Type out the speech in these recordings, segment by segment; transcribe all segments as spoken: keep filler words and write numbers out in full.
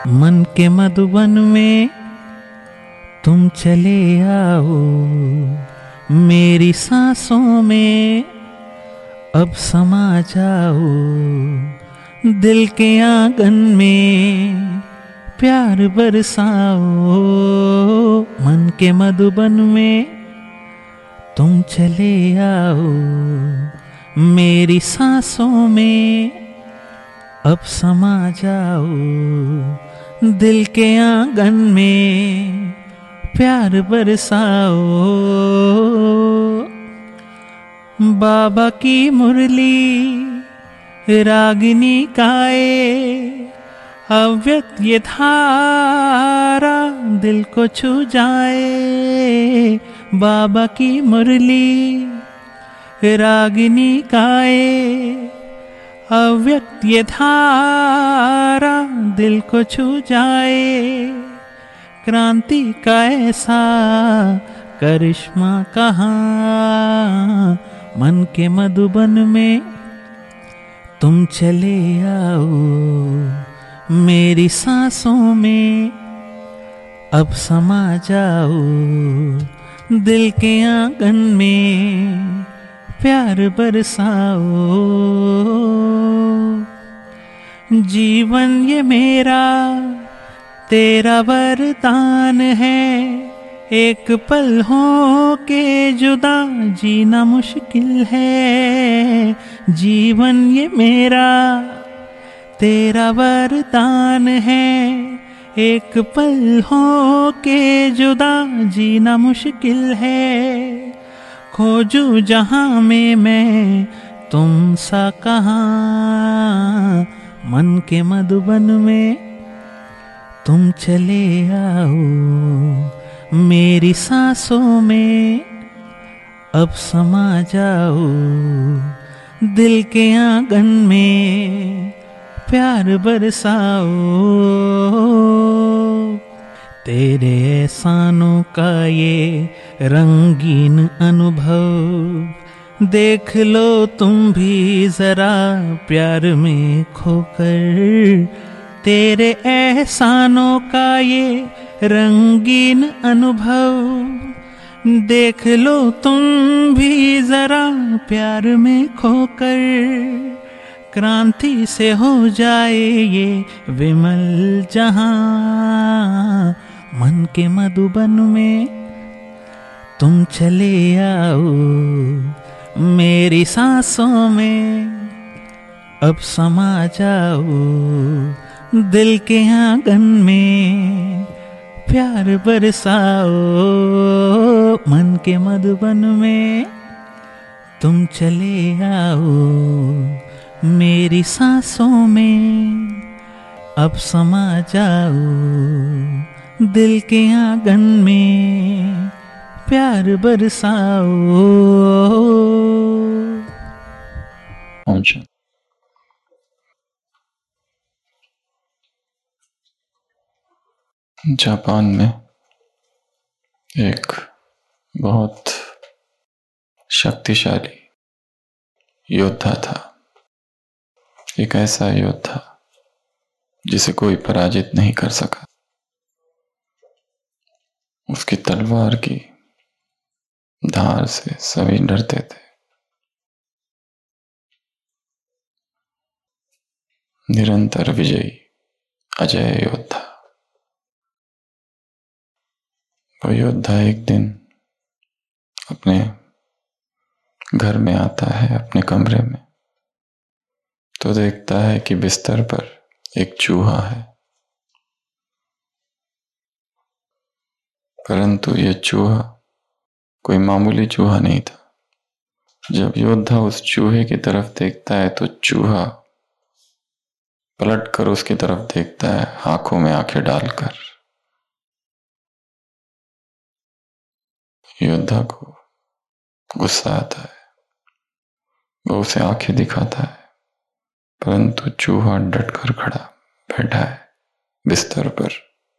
मन के मधुबन में तुम चले आओ, मेरी सांसों में अब समा जाओ, दिल के आंगन में प्यार बरसाओ। मन के मधुबन में तुम चले आओ, मेरी सांसों में अब समा जाओ, दिल के आंगन में प्यार बरसाओ। बाबा की मुरली रागिनी गाए, अव्यक्त ये धारा दिल को छू जाए। बाबा की मुरली रागिनी गाए, अव्यक्त ये धारा दिल को छू जाए। क्रांति का ऐसा करिश्मा कहाँ, मन के मधुबन में तुम चले आओ, मेरी सांसों में अब समा जाओ, दिल के आंगन में प्यार बरसाओ। जीवन ये मेरा तेरा वरदान है, एक पल हो के जुदा जीना मुश्किल है। जीवन ये मेरा तेरा वरदान है, एक पल हो के जुदा जीना मुश्किल है। खोजूं जहां में मैं तुम सा कहाँ, मन के मधुबन में तुम चले आओ, मेरी सांसों में अब समा जाओ, दिल के आंगन में प्यार बरसाओ। तेरे एहसानों का ये रंगीन अनुभव देख लो तुम भी जरा प्यार में खोकर। तेरे एहसानों का ये रंगीन अनुभव देख लो तुम भी जरा प्यार में खोकर। क्रांति से हो जाए ये विमल जहां, मन के मधुबन में तुम चले आओ, मेरी सांसों में अब समा जाओ, दिल के आंगन में प्यार बरसाओ। मन के मधुबन में तुम चले आओ, मेरी सांसों में अब समा जाओ, दिल के आंगन में प्यार बरसाओ। अच्छा, जापान में एक बहुत शक्तिशाली योद्धा था। एक ऐसा योद्धा जिसे कोई पराजित नहीं कर सका। उसकी तलवार की धार से सभी डरते थे। निरंतर विजयी अजय योद्धा। वो योद्धा एक दिन अपने घर में आता है, अपने कमरे में, तो देखता है कि बिस्तर पर एक चूहा है। परंतु यह चूहा कोई मामूली चूहा नहीं था। जब योद्धा उस चूहे की तरफ देखता है तो चूहा पलटकर उसकी तरफ देखता है, आंखों में आंखें डालकर। योद्धा को गुस्सा आता है, वो उसे आंखें दिखाता है, परंतु चूहा डटकर खड़ा बैठा है बिस्तर पर।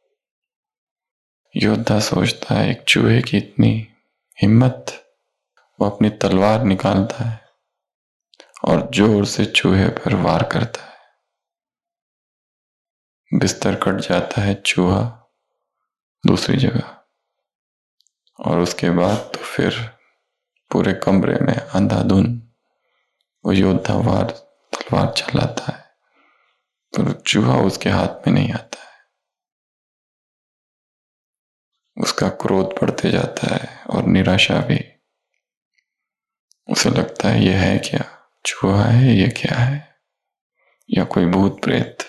योद्धा सोचता है एक चूहे की इतनी हिम्मत। वो अपनी तलवार निकालता है और जोर से चूहे पर वार करता है। बिस्तर कट जाता है चूहा दूसरी जगह, और उसके बाद तो फिर पूरे कमरे में अंधाधुंध वो योद्धा वार तलवार चलाता है, पर चूहा उसके हाथ में नहीं आता है। उसका क्रोध बढ़ते जाता है और निराशा भी। उसे लगता है यह है क्या, चूहा है, यह क्या है, या कोई भूत प्रेत।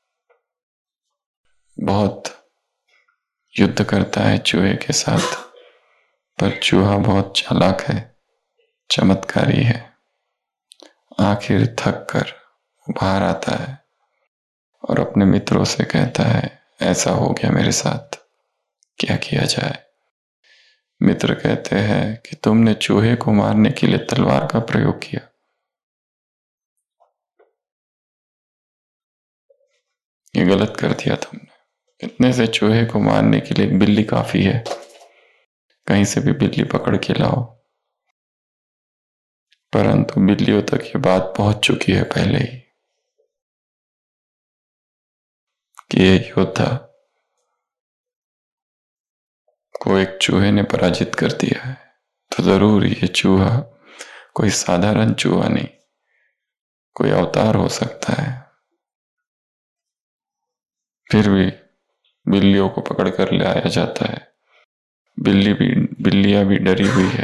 बहुत युद्ध करता है चूहे के साथ, पर चूहा बहुत चालाक है, चमत्कारी है। आखिर थक कर बाहर आता है और अपने मित्रों से कहता है, ऐसा हो गया मेरे साथ, क्या किया जाए। मित्र कहते हैं कि तुमने चूहे को मारने के लिए तलवार का प्रयोग किया। ये गलत कर दिया तुमने। इतने से चूहे को मारने के लिए एक बिल्ली काफी है, कहीं से भी बिल्ली पकड़ के लाओ। परंतु बिल्लियों तक ये बात पहुंच चुकी है पहले ही कि ये योद्धा को एक चूहे ने पराजित कर दिया है। तो जरूर ये चूहा कोई साधारण चूहा नहीं, कोई अवतार हो सकता है। फिर भी बिल्लियों को पकड़ कर ले आया जाता है। बिल्ली भी बिल्लियां भी डरी हुई है।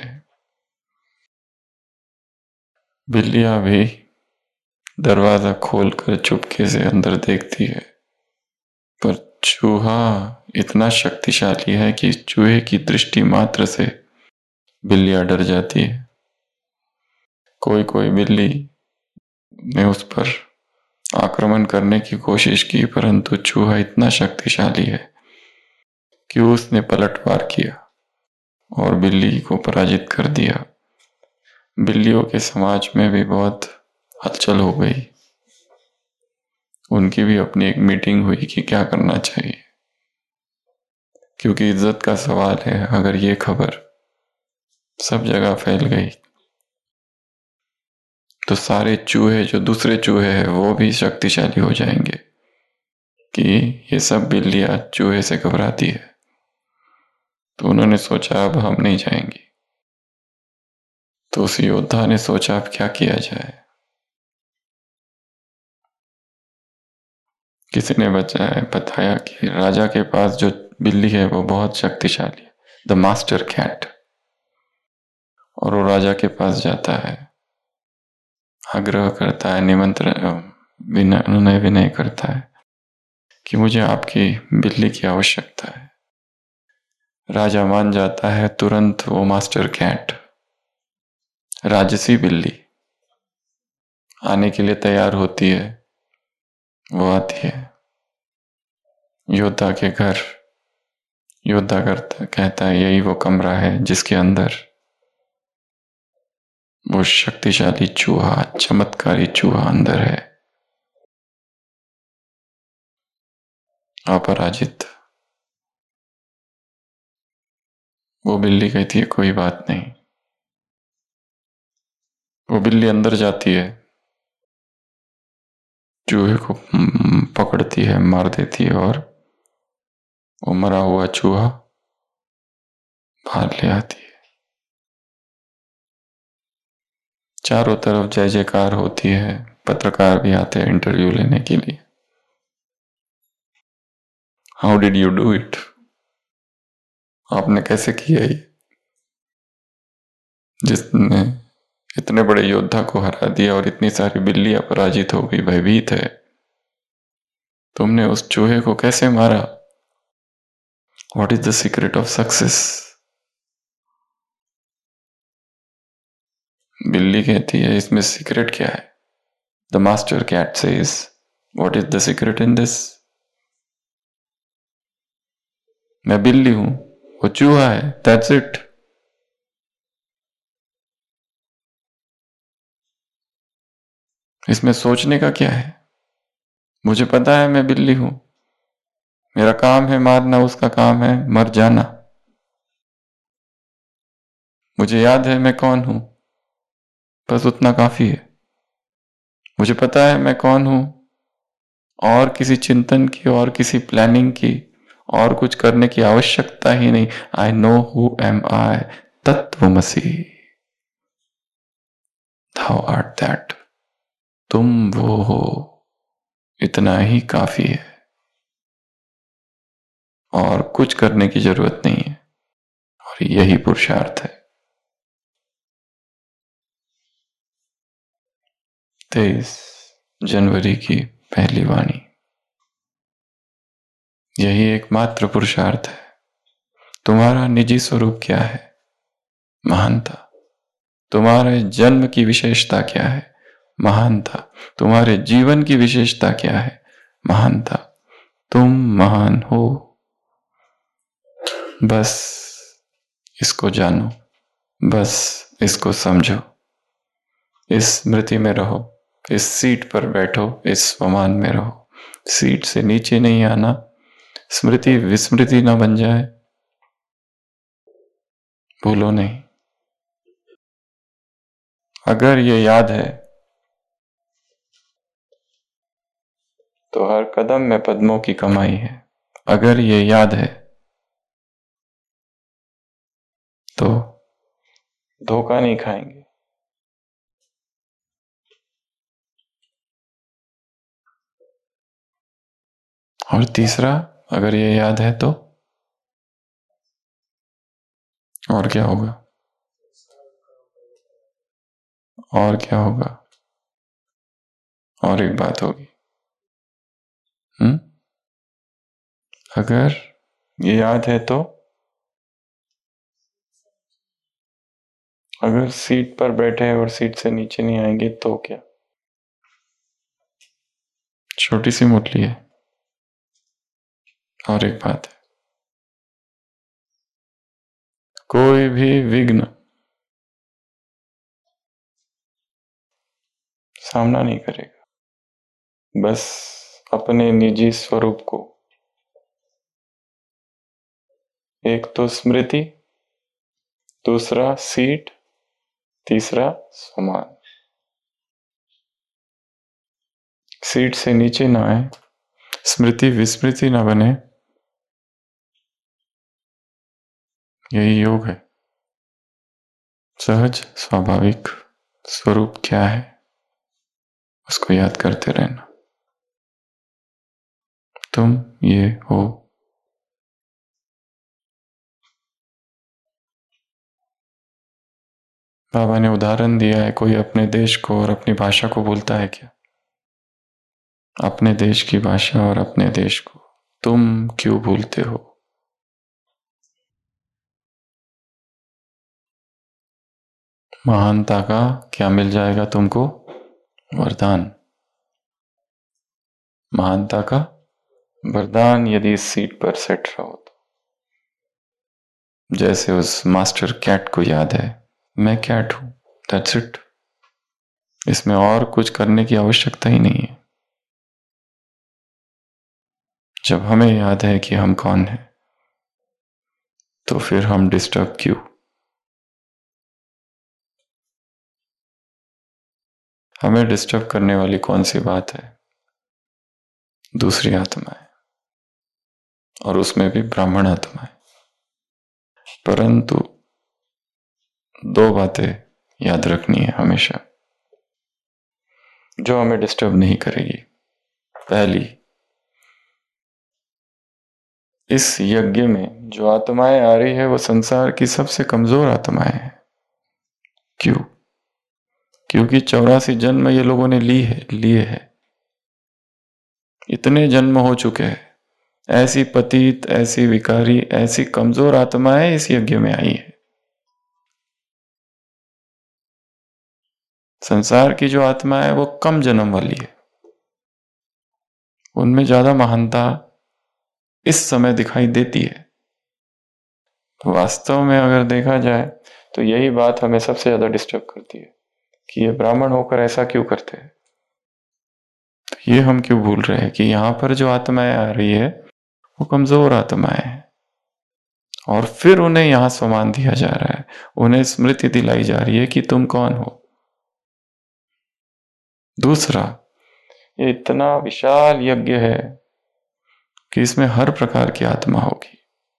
बिल्लियां भी दरवाजा खोलकर चुपके से अंदर देखती है, पर चूहा इतना शक्तिशाली है कि चूहे की दृष्टि मात्र से बिल्लियां डर जाती है। कोई कोई बिल्ली ने उस पर आक्रमण करने की कोशिश की, परंतु चूहा इतना शक्तिशाली है कि उसने पलटवार किया और बिल्ली को पराजित कर दिया। बिल्लियों के समाज में भी बहुत हलचल हो गई। उनकी भी अपनी एक मीटिंग हुई कि क्या करना चाहिए, क्योंकि इज्जत का सवाल है। अगर ये खबर सब जगह फैल गई तो सारे चूहे, जो दूसरे चूहे हैं, वो भी शक्तिशाली हो जाएंगे कि ये सब बिल्लियां चूहे से घबराती है। तो उन्होंने सोचा अब हम नहीं जाएंगे। तो उस योद्धा ने सोचा अब क्या किया जाए। किसी ने बचाया बताया कि राजा के पास जो बिल्ली है वो बहुत शक्तिशाली है, द मास्टर कैट। और वो राजा के पास जाता है, आग्रह करता है, निमंत्रण विनय विनय करता है कि मुझे आपकी बिल्ली की आवश्यकता है। राजा मान जाता है तुरंत। वो मास्टर कैट, राजसी बिल्ली, आने के लिए तैयार होती है। वो आती है योद्धा के घर। योद्धा करता कहता है यही वो कमरा है जिसके अंदर वो शक्तिशाली चूहा, चमत्कारी चूहा अंदर है, अपराजित। वो बिल्ली कहती है कोई बात नहीं। वो बिल्ली अंदर जाती है, चूहे को पकड़ती है, मार देती है और वो मरा हुआ चूहा बाहर ले आती है। चारों तरफ जय जयकार होती है। पत्रकार भी आते हैं इंटरव्यू लेने के लिए। How did you do it, आपने कैसे किया ये, जिसने इतने बड़े योद्धा को हरा दिया और इतनी सारी बिल्लियां पराजित हो गई, भयभीत है। तुमने उस चूहे को कैसे मारा? What is the secret of success? बिल्ली कहती है इसमें सीक्रेट क्या है? The master cat says what is the secret in this? मैं बिल्ली हूं, वो चूहा है, दैट्स इट। इसमें सोचने का क्या है? मुझे पता है मैं बिल्ली हूं, मेरा काम है मारना, उसका काम है मर जाना। मुझे याद है मैं कौन हूं, बस उतना काफी है। मुझे पता है मैं कौन हूं, और किसी चिंतन की, और किसी प्लानिंग की, और कुछ करने की आवश्यकता ही नहीं। I know who am I, तत्वमसि, thou art that, तुम वो हो, इतना ही काफी है और कुछ करने की जरूरत नहीं है। और यही पुरुषार्थ है। तेईस जनवरी की पहली वाणी। यही एकमात्र पुरुषार्थ है। तुम्हारा निजी स्वरूप क्या है? महानता। तुम्हारे जन्म की विशेषता क्या है? महानता। तुम्हारे जीवन की विशेषता क्या है? महानता। तुम महान हो। बस इसको जानो, बस इसको समझो, इस स्मृति में रहो, इस सीट पर बैठो, इस स्वमान में रहो। सीट से नीचे नहीं आना, स्मृति विस्मृति ना बन जाए, भूलो नहीं। अगर ये याद है तो हर कदम में पद्मों की कमाई है। अगर ये याद है तो धोखा नहीं खाएंगे। और तीसरा, अगर ये याद है तो और क्या होगा? और क्या होगा? और एक बात होगी। हम्म अगर ये याद है तो, अगर सीट पर बैठे और सीट से नीचे नहीं आएंगे तो क्या? छोटी सी मुरली है। और एक बात है, कोई भी विघ्न सामना नहीं करेगा। बस अपने निजी स्वरूप को, एक तो स्मृति, दूसरा सीट, तीसरा समान, सीट से नीचे ना आए, स्मृति विस्मृति ना बने, यही योग है। सहज स्वाभाविक स्वरूप क्या है उसको याद करते रहना। तुम ये हो। बाबा ने उदाहरण दिया है, कोई अपने देश को और अपनी भाषा को भूलता है क्या? अपने देश की भाषा और अपने देश को तुम क्यों भूलते हो? महानता का क्या मिल जाएगा तुमको? वरदान। महानता का वरदान यदि इस सीट पर सेट रहो तो। जैसे उस मास्टर कैट को याद है, मैं कैट हूं, दैट्स इट। इसमें और कुछ करने की आवश्यकता ही नहीं है। जब हमें याद है कि हम कौन हैं, तो फिर हम डिस्टर्ब क्यों? हमें डिस्टर्ब करने वाली कौन सी बात है? दूसरी आत्मा है, और उसमें भी ब्राह्मण आत्मा है। परंतु दो बातें याद रखनी है हमेशा जो हमें डिस्टर्ब नहीं करेगी। पहली, इस यज्ञ में जो आत्माएं आ रही है वो संसार की सबसे कमजोर आत्माएं हैं। क्यों? क्योंकि चौरासी जन्म ये लोगों ने ली है लिए है। इतने जन्म हो चुके हैं, ऐसी पतित, ऐसी विकारी, ऐसी कमजोर आत्माएं इस यज्ञ में आई है। संसार की जो आत्मा है वो कम जन्म वाली है, उनमें ज्यादा महानता इस समय दिखाई देती है। वास्तव में अगर देखा जाए तो यही बात हमें सबसे ज्यादा डिस्टर्ब करती है कि ये ब्राह्मण होकर ऐसा क्यों करते हैं। तो ये हम क्यों भूल रहे हैं कि यहां पर जो आत्माएं आ रही है वो कमजोर आत्माएं हैं, और फिर उन्हें यहां सम्मान दिया जा रहा है, उन्हें स्मृति दिलाई जा रही है कि तुम कौन हो। दूसरा, ये इतना विशाल यज्ञ है कि इसमें हर प्रकार की आत्मा होगी।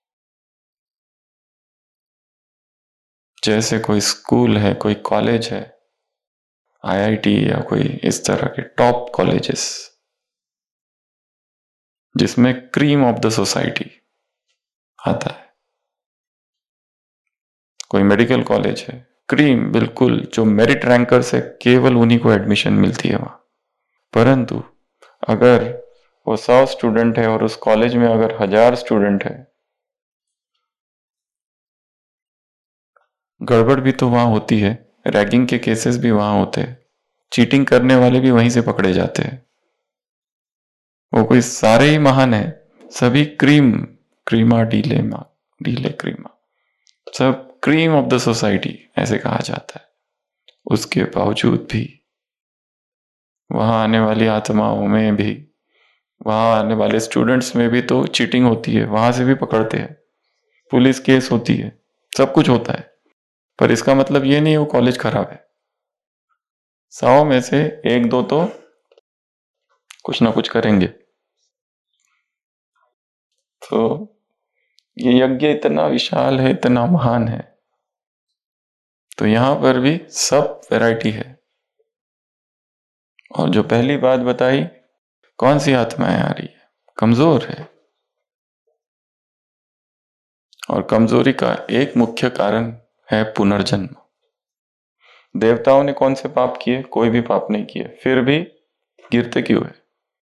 जैसे कोई स्कूल है, कोई कॉलेज है, आई आई टी या कोई इस तरह के टॉप कॉलेजेस जिसमें क्रीम ऑफ द सोसाइटी आता है, कोई मेडिकल कॉलेज है, क्रीम बिल्कुल जो मेरिट रैंकर से केवल उन्हीं को एडमिशन मिलती है वहां। परंतु अगर वो सौ स्टूडेंट है और उस कॉलेज में अगर हजार स्टूडेंट है, गड़बड़ भी तो वहां होती है, रैगिंग के केसेस भी वहां होते हैं, चीटिंग करने वाले भी वहीं से पकड़े जाते हैं। वो कोई सारे ही महान है, सभी क्रीम, क्रीमा डीले मा डीले क्रीमा, सब क्रीम ऑफ द सोसाइटी ऐसे कहा जाता है। उसके बावजूद भी वहां आने वाली आत्माओं में भी, वहां आने वाले स्टूडेंट्स में भी तो चीटिंग होती है, वहां से भी पकड़ते हैं, पुलिस केस होती है, सब कुछ होता है। पर इसका मतलब ये नहीं वो कॉलेज खराब है। सौ में से एक दो तो कुछ ना कुछ करेंगे। तो ये यज्ञ इतना विशाल है, इतना महान है, तो यहां पर भी सब वैरायटी है। और जो पहली बात बताई, कौन सी आत्माएं आ रही है, कमजोर है। और कमजोरी का एक मुख्य कारण है पुनर्जन्म। देवताओं ने कौन से पाप किए? कोई भी पाप नहीं किए, फिर भी गिरते क्यों है?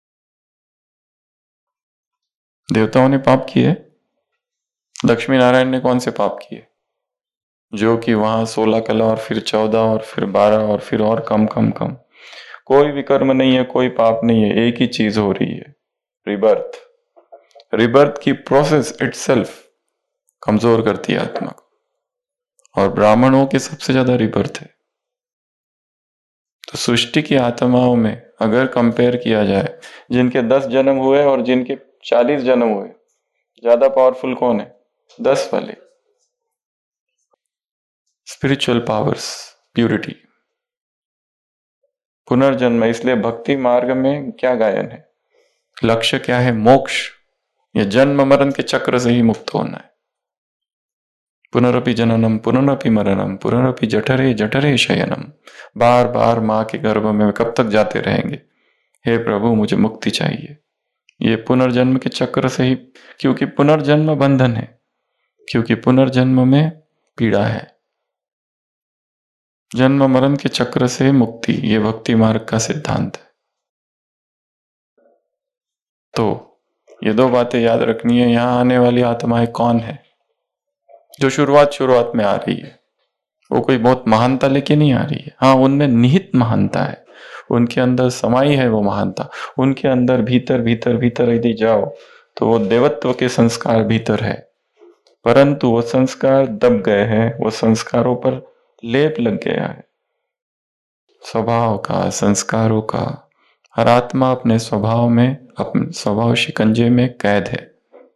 देवताओं ने पाप किए। लक्ष्मी नारायण ने कौन से पाप किए? जो कि वहां सोलह कला और फिर चौदह और फिर बारह और फिर और कम कम कम, कोई विकर्म नहीं है, कोई पाप नहीं है, एक ही चीज हो रही है, रिबर्थ। रिबर्थ की प्रोसेस इटसेल्फ कमजोर करती है आत्मा को। और ब्राह्मणों के सबसे ज्यादा रिबर्थ है। तो सृष्टि की आत्माओं में अगर कंपेयर किया जाए, जिनके दस जन्म हुए और जिनके चालीस जन्म हुए, ज्यादा पावरफुल कौन है? दस वाले। स्पिरिचुअल पावर्स, प्यूरिटी, पुनर्जन्म। इसलिए भक्ति मार्ग में क्या गायन है, लक्ष्य क्या है? मोक्ष। ये जन्म मरण के चक्र से ही मुक्त होना है। पुनरपि जननम पुनरपि मरणम पुनरपि जठरे जठरे शयनम। बार बार मां के गर्भ में कब तक जाते रहेंगे? हे प्रभु मुझे मुक्ति चाहिए। ये पुनर्जन्म के चक्र से ही, क्योंकि पुनर्जन्म बंधन है, क्योंकि पुनर्जन्म में पीड़ा है। जन्म मरण के चक्र से मुक्ति, ये भक्ति मार्ग का सिद्धांत है। तो ये दो बातें याद रखनी है। यहां आने वाली आत्माएं कौन है? जो शुरुआत शुरुआत में आ रही है, वो कोई बहुत महानता लेके नहीं आ रही है। हाँ, उनमें निहित महानता है, उनके अंदर समाई है वो महानता। उनके अंदर भीतर भीतर भीतर यदि जाओ तो वो देवत्व के संस्कार भीतर है, परंतु वो संस्कार दब गए हैं, वो संस्कारों पर लेप लग गया है, स्वभाव का, संस्कारों का। हर आत्मा अपने स्वभाव में, अपने स्वभाव शिकंजे में कैद है।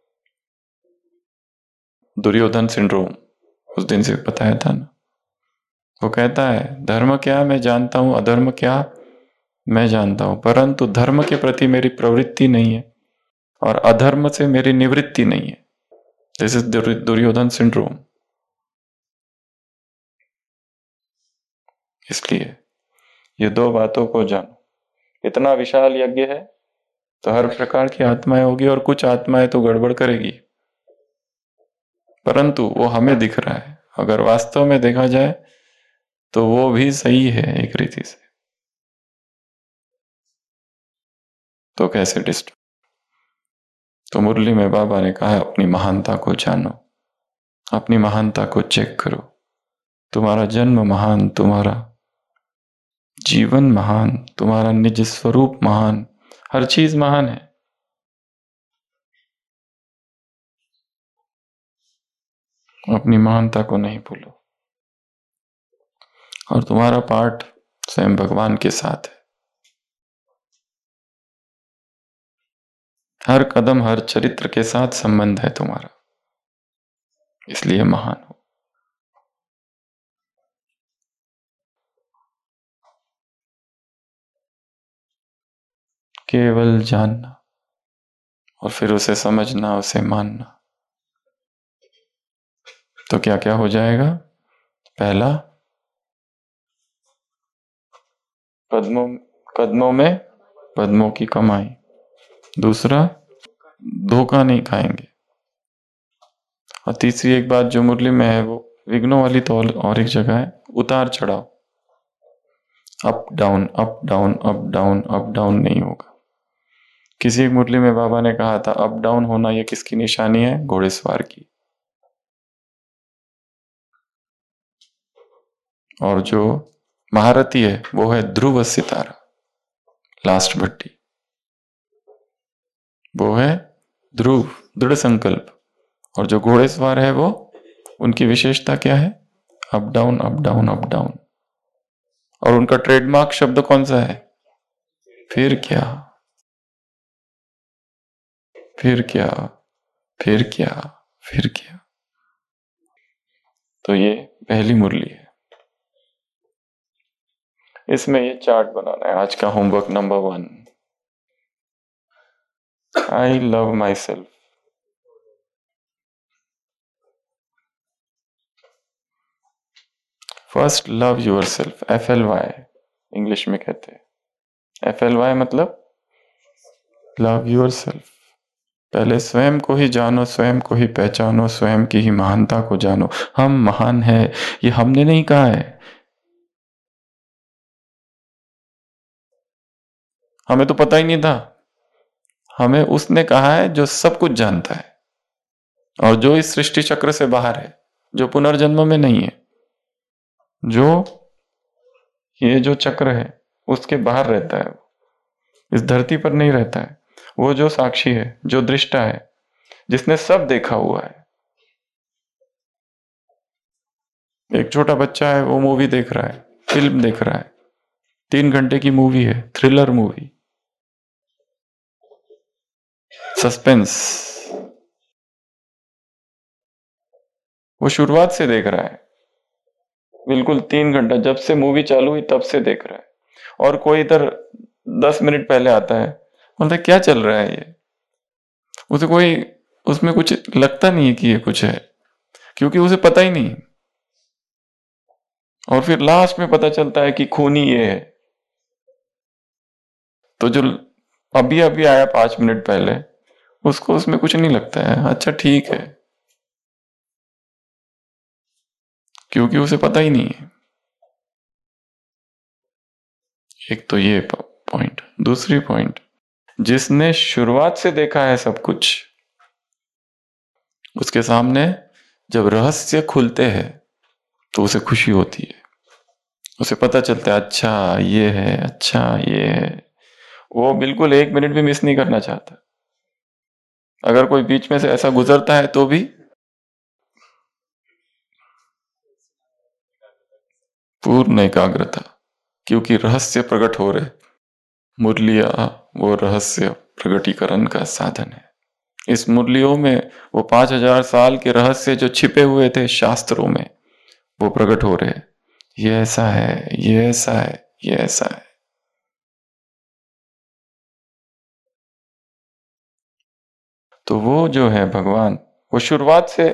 दुर्योधन सिंड्रोम उस दिन से बताया था ना। वो कहता है धर्म क्या मैं जानता हूं, अधर्म क्या मैं जानता हूं, परंतु धर्म के प्रति मेरी प्रवृत्ति नहीं है और अधर्म से मेरी निवृत्ति नहीं है। This is Duryodhana syndrome. इसलिए ये दो बातों को जानो। इतना विशाल यज्ञ है तो हर प्रकार की आत्माएं होगी, और कुछ आत्माएं तो गड़बड़ करेगी, परंतु वो हमें दिख रहा है। अगर वास्तव में देखा जाए तो वो भी सही है एक रीति से। तो कैसे डिस्टर्ब? तो मुरली में बाबा ने कहा अपनी महानता को जानो, अपनी महानता को चेक करो। तुम्हारा जन्म महान, तुम्हारा जीवन महान, तुम्हारा निज स्वरूप महान, हर चीज महान है। अपनी महानता को नहीं भूलो। और तुम्हारा पाठ स्वयं भगवान के साथ है। हर कदम, हर चरित्र के साथ संबंध है तुम्हारा, इसलिए महान हो। केवल जानना और फिर उसे समझना, उसे मानना। तो क्या क्या हो जाएगा? पहला, कदमों कदमों में पद्मों की कमाई। दूसरा, धोखा नहीं खाएंगे। और तीसरी एक बात जो मुरली में है, वो विघ्नों वाली तो और एक जगह है, उतार चढ़ाव। Up down up down up down up down नहीं होगा। किसी एक मुरली में बाबा ने कहा था, अप डाउन होना ये किसकी निशानी है? घोड़ेसवार की। और जो महारथी है वो है ध्रुव सितारा, लास्ट भट्टी। वो है ध्रुव, दृढ़ संकल्प। और जो घोड़ेसवार है वो, उनकी विशेषता क्या है? Up down up down up down. और उनका ट्रेडमार्क शब्द कौन सा है? फिर क्या, फिर क्या, फिर क्या, फिर क्या। तो ये पहली मुरली है। इसमें ये चार्ट बनाना है। आज का homework number one, I love my self. First love your self, F L Y English में कहते हैं। एफ एल वाई मतलब लव यूर सेल्फ। पहले स्वयं को ही जानो, स्वयं को ही पहचानो, स्वयं की ही महानता को जानो। हम महान है, ये हमने नहीं कहा है, हमें तो पता ही नहीं था। हमें उसने कहा है जो सब कुछ जानता है और जो इस सृष्टि चक्र से बाहर है, जो पुनर्जन्म में नहीं है, जो ये जो चक्र है उसके बाहर रहता है, इस धरती पर नहीं रहता है। वो जो साक्षी है, जो दृष्टा है, जिसने सब देखा हुआ है। एक छोटा बच्चा है, वो मूवी देख रहा है, फिल्म देख रहा है, तीन घंटे की मूवी है, थ्रिलर मूवी, सस्पेंस। वो शुरुआत से देख रहा है, बिल्कुल तीन घंटा, जब से मूवी चालू हुई तब से देख रहा है। और कोई इधर दस मिनट पहले आता है, बोलता है क्या चल रहा है ये। उसे कोई उसमें कुछ लगता नहीं है कि ये कुछ है, क्योंकि उसे पता ही नहीं। और फिर लास्ट में पता चलता है कि खूनी ये है। तो जो अभी अभी आया पांच मिनट पहले, उसको उसमें कुछ नहीं लगता है, अच्छा ठीक है, क्योंकि उसे पता ही नहीं है। एक तो ये पॉइंट। दूसरी पॉइंट, जिसने शुरुआत से देखा है सब कुछ, उसके सामने जब रहस्य खुलते हैं तो उसे खुशी होती है। उसे पता चलता है अच्छा ये है, अच्छा ये है। वो बिल्कुल एक मिनट भी मिस नहीं करना चाहता। अगर कोई बीच में से ऐसा गुजरता है तो भी पूर्ण एकाग्रता, क्योंकि रहस्य प्रकट हो रहे। मुरलिया वो रहस्य प्रकटीकरण का साधन है। इस मुरलियों में वो पांच हजार साल के रहस्य जो छिपे हुए थे शास्त्रों में, वो प्रकट हो रहे। ये ऐसा है, ये ऐसा है, ये ऐसा है। तो वो जो है भगवान, वो शुरुआत से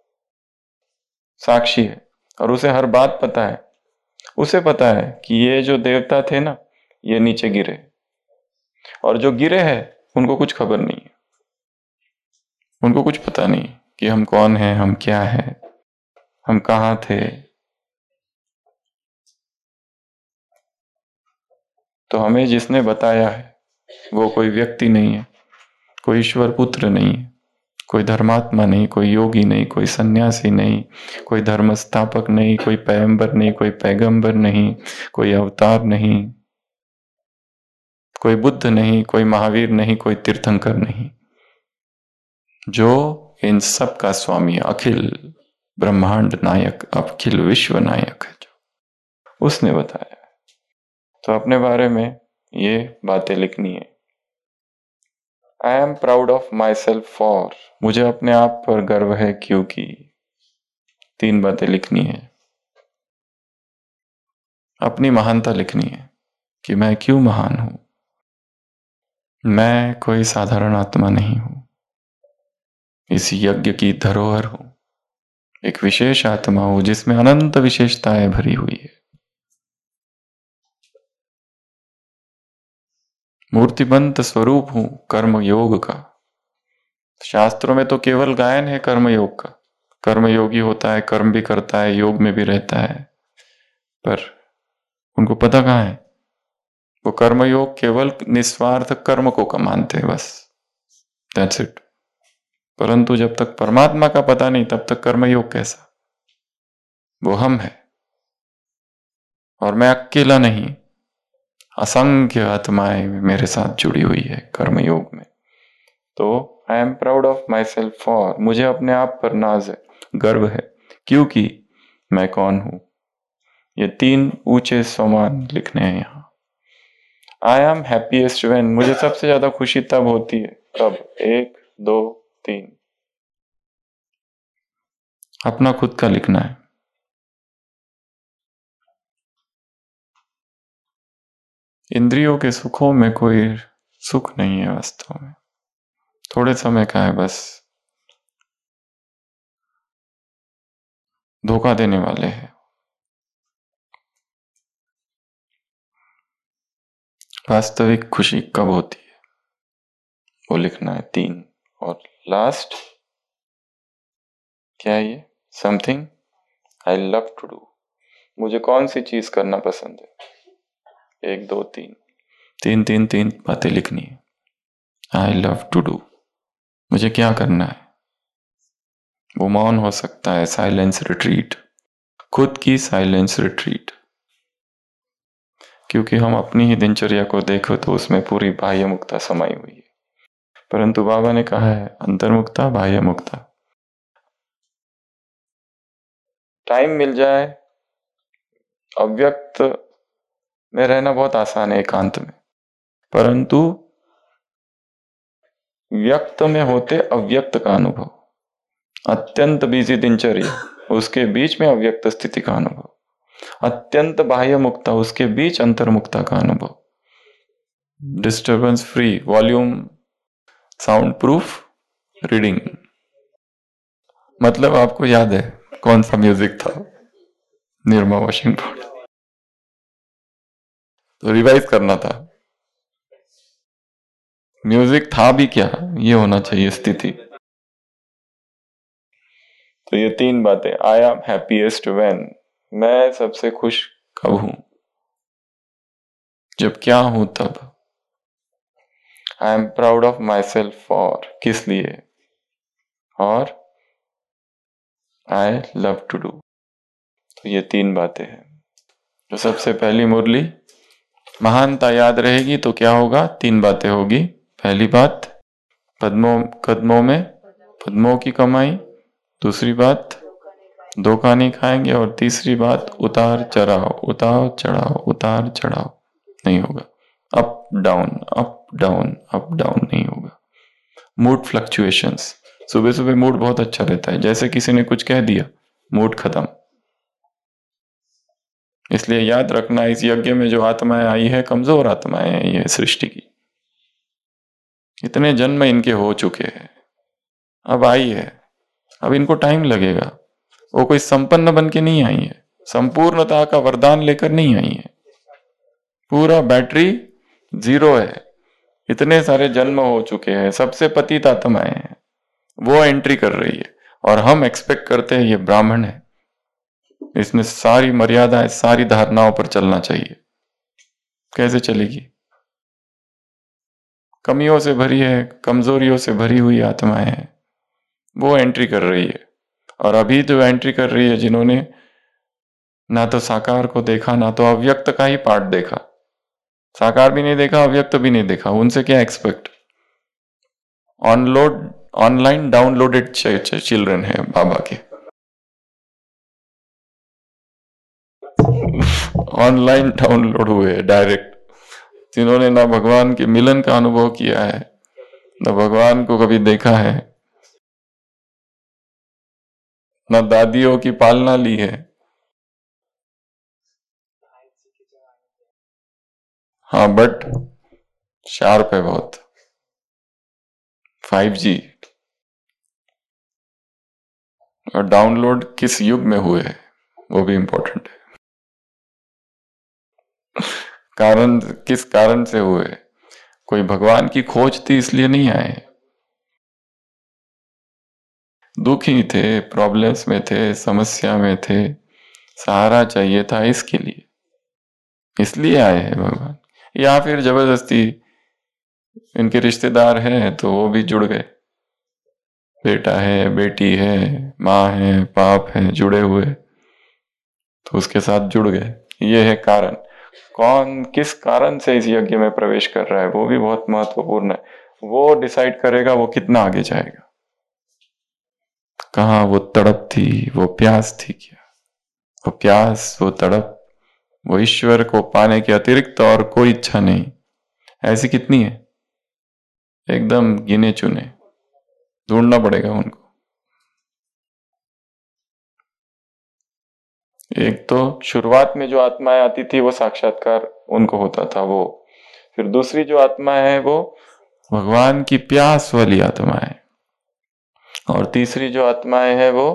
साक्षी है और उसे हर बात पता है। उसे पता है कि ये जो देवता थे ना, ये नीचे गिरे, और जो गिरे हैं उनको कुछ खबर नहीं है। उनको कुछ पता नहीं कि हम कौन हैं, हम क्या हैं, हम कहाँ थे। तो हमें जिसने बताया है वो कोई व्यक्ति नहीं है, कोई ईश्वर पुत्र नहीं है, कोई धर्मात्मा नहीं, कोई योगी नहीं, कोई सन्यासी नहीं, कोई धर्म स्थापक नहीं, कोई पैगंबर नहीं, कोई पैगंबर नहीं, कोई अवतार नहीं, कोई बुद्ध नहीं, कोई महावीर नहीं, कोई तीर्थंकर नहीं। जो इन सब का स्वामी, अखिल ब्रह्मांड नायक, अखिल विश्व नायक है, जो उसने बताया। तो अपने बारे में ये बातें लिखनी है। I am proud of my self for, मुझे अपने आप पर गर्व है क्योंकि। तीन बातें लिखनी है। अपनी महानता लिखनी है कि मैं क्यों महान हूं। मैं कोई साधारण आत्मा नहीं हूं, इस यज्ञ की धरोहर हूं, एक विशेष आत्मा हूं जिसमें अनंत विशेषताएं भरी हुई है। मूर्तिबंत स्वरूप हूं कर्म योग का। शास्त्रों में तो केवल गायन है कर्म योग का, कर्म योगी होता है, कर्म भी करता है, योग में भी रहता है, पर उनको पता कहां है? वो कर्मयोग केवल निस्वार्थ कर्म को मानते हैं, बस दैट्स इट। परंतु जब तक परमात्मा का पता नहीं तब तक कर्मयोग कैसा? वो हम है, और मैं अकेला नहीं, असंख्य आत्माएं मेरे साथ जुड़ी हुई है कर्मयोग में। तो I am proud of my self for, मुझे अपने आप पर नाज है, गर्व है, क्योंकि मैं कौन हूं। ये तीन ऊंचे सम्मान लिखने हैं यहां। आई एम हैप्पीएस्ट व्हेन, मुझे सबसे ज्यादा खुशी तब होती है, कब? एक, दो, तीन। अपना खुद का लिखना है। इंद्रियों के सुखों में कोई सुख नहीं है वास्तव में, थोड़े समय का है, बस धोखा देने वाले हैं। वास्तविक खुशी कब होती है वो लिखना है, तीन। और लास्ट क्या है ये? Something I love to do, मुझे कौन सी चीज करना पसंद है। एक, दो, तीन, तीन तीन तीन बातें लिखनी है। आई लव टू डू, मुझे क्या करना है। वो मौन हो सकता है, साइलेंस रिट्रीट, खुद की साइलेंस रिट्रीट, क्योंकि हम अपनी ही दिनचर्या को देखो तो उसमें पूरी बाह्य मुक्ता समाई हुई है, परंतु बाबा ने कहा है अंतर्मुक्ता बाह्य मुक्ता। टाइम मिल जाए, अव्यक्त में रहना बहुत आसान है एकांत में, परंतु व्यक्त में होते अव्यक्त का अनुभव, अत्यंत बिजी दिनचर्या, उसके बीच में अव्यक्त स्थिति का अनुभव, अत्यंत बाह्य मुक्ता, उसके बीच अंतर्मुक्ता का अनुभव, disturbance free, volume sound proof reading. मतलब आपको याद है कौन सा म्यूजिक था? निर्मा वॉशिंग पाउडर, तो रिवाइज करना था। म्यूजिक था भी क्या, ये होना चाहिए स्थिति। तो ये तीन बातें, आई एम हैप्पीएस्ट व्हेन, मैं सबसे खुश कब हूं, जब क्या हूं तब। I am proud of my self for, किस लिए, और आई लव टू डू। तो ये तीन बातें हैं। तो सबसे पहली मुरली, महानता याद रहेगी तो क्या होगा? तीन बातें होगी। पहली बात, पद्मों कदमों में पद्मों की कमाई। दूसरी बात, धोखा नहीं खाएंगे। और तीसरी बात, उतार चढ़ाव, उतार चढ़ाव, उतार चढ़ाव नहीं होगा। Up down, up down, up down नहीं होगा। मूड फ्लक्चुएशंस, सुबह सुबह मूड बहुत अच्छा रहता है, जैसे किसी ने कुछ कह दिया, मूड खत्म। इसलिए याद रखना, इस यज्ञ में जो आत्माएं आई है कमजोर आत्माएं हैं ये सृष्टि की, इतने जन्म इनके हो चुके हैं, अब आई है, अब इनको टाइम लगेगा। वो कोई संपन्न बन के नहीं आई है, संपूर्णता का वरदान लेकर नहीं आई है, पूरा बैटरी जीरो है। इतने सारे जन्म हो चुके हैं, सबसे पतित आत्माएं हैं, वो एंट्री कर रही है, और हम एक्सपेक्ट करते हैं ये ब्राह्मण है, इसमें सारी मर्यादाएं, सारी धारणाओं पर चलना चाहिए। कैसे चलेगी? कमियों से भरी है, कमजोरियों से भरी हुई आत्माएं हैं, वो एंट्री कर रही है। और अभी तो एंट्री कर रही है जिन्होंने ना तो साकार को देखा, ना तो अव्यक्त का ही पार्ट देखा, साकार भी नहीं देखा, अव्यक्त भी नहीं देखा, उनसे क्या एक्सपेक्ट? ऑनलोड ऑनलाइन डाउनलोडेड चिल्ड्रन है बाबा के, ऑनलाइन डाउनलोड हुए डायरेक्ट, जिन्होंने ना भगवान के मिलन का अनुभव किया है, ना भगवान को कभी देखा है, ना दादियों की पालना ली है। हाँ, बट शार्प है बहुत। फाइव जी और डाउनलोड किस युग में हुए वो भी इंपॉर्टेंट है। कारण किस कारण से हुए, कोई भगवान की खोज थी इसलिए नहीं आए, दुखी थे, प्रॉब्लम्स में थे, समस्या में थे, सहारा चाहिए था, इसके लिए इसलिए आए हैं भगवान। या फिर जबरदस्ती इनके रिश्तेदार हैं तो वो भी जुड़ गए, बेटा है, बेटी है, माँ है, बाप है, जुड़े हुए तो उसके साथ जुड़ गए। ये है कारण। कौन किस कारण से इस यज्ञ में प्रवेश कर रहा है वो भी बहुत महत्वपूर्ण है। वो डिसाइड करेगा वो कितना आगे जाएगा। कहाँ वो तड़प थी, वो प्यास थी क्या, वो प्यास, वो तड़प, वो ईश्वर को पाने के अतिरिक्त और कोई इच्छा नहीं, ऐसी कितनी है, एकदम गिने चुने, ढूंढना पड़ेगा उनको। एक तो शुरुआत में जो आत्माएं आती थी वो साक्षात्कार उनको होता था वो, फिर दूसरी जो आत्मा है वो भगवान की प्यास वाली आत्माएं, और तीसरी जो आत्माएं है वो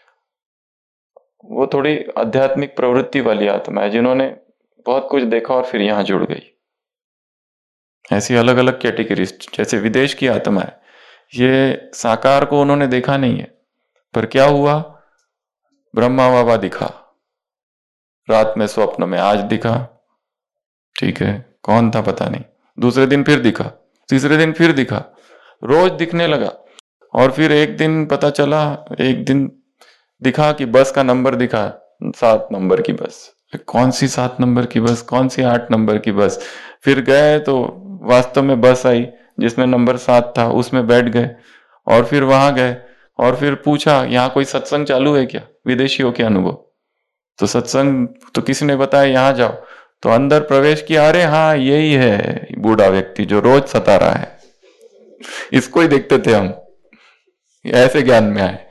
वो थोड़ी आध्यात्मिक प्रवृत्ति वाली आत्मा है, जिन्होंने बहुत कुछ देखा और फिर यहां जुड़ गई। ऐसी अलग अलग कैटेगरीज। जैसे विदेश की आत्मा है, ये साकार को उन्होंने देखा नहीं है, पर क्या हुआ, ब्रह्मा बाबा दिखा रात में स्वप्न में, आज दिखा, ठीक है, कौन था पता नहीं, दूसरे दिन फिर दिखा, तीसरे दिन फिर दिखा, रोज दिखने लगा। और फिर एक दिन पता चला, एक दिन दिखा कि बस का नंबर दिखा, सात नंबर की बस। कौन सी सात नंबर की बस, कौन सी आठ नंबर की बस। फिर गए तो वास्तव में बस आई जिसमें नंबर सात था, उसमें बैठ गए। और फिर वहां गए और फिर पूछा यहाँ कोई सत्संग चालू है क्या, विदेशियों के अनुभव। तो सत्संग तो किसी ने बताया यहाँ जाओ, तो अंदर प्रवेश किया, अरे हाँ यही है बूढ़ा व्यक्ति जो रोज सता रहा है, इसको ही देखते थे हम, ऐसे ज्ञान में आए।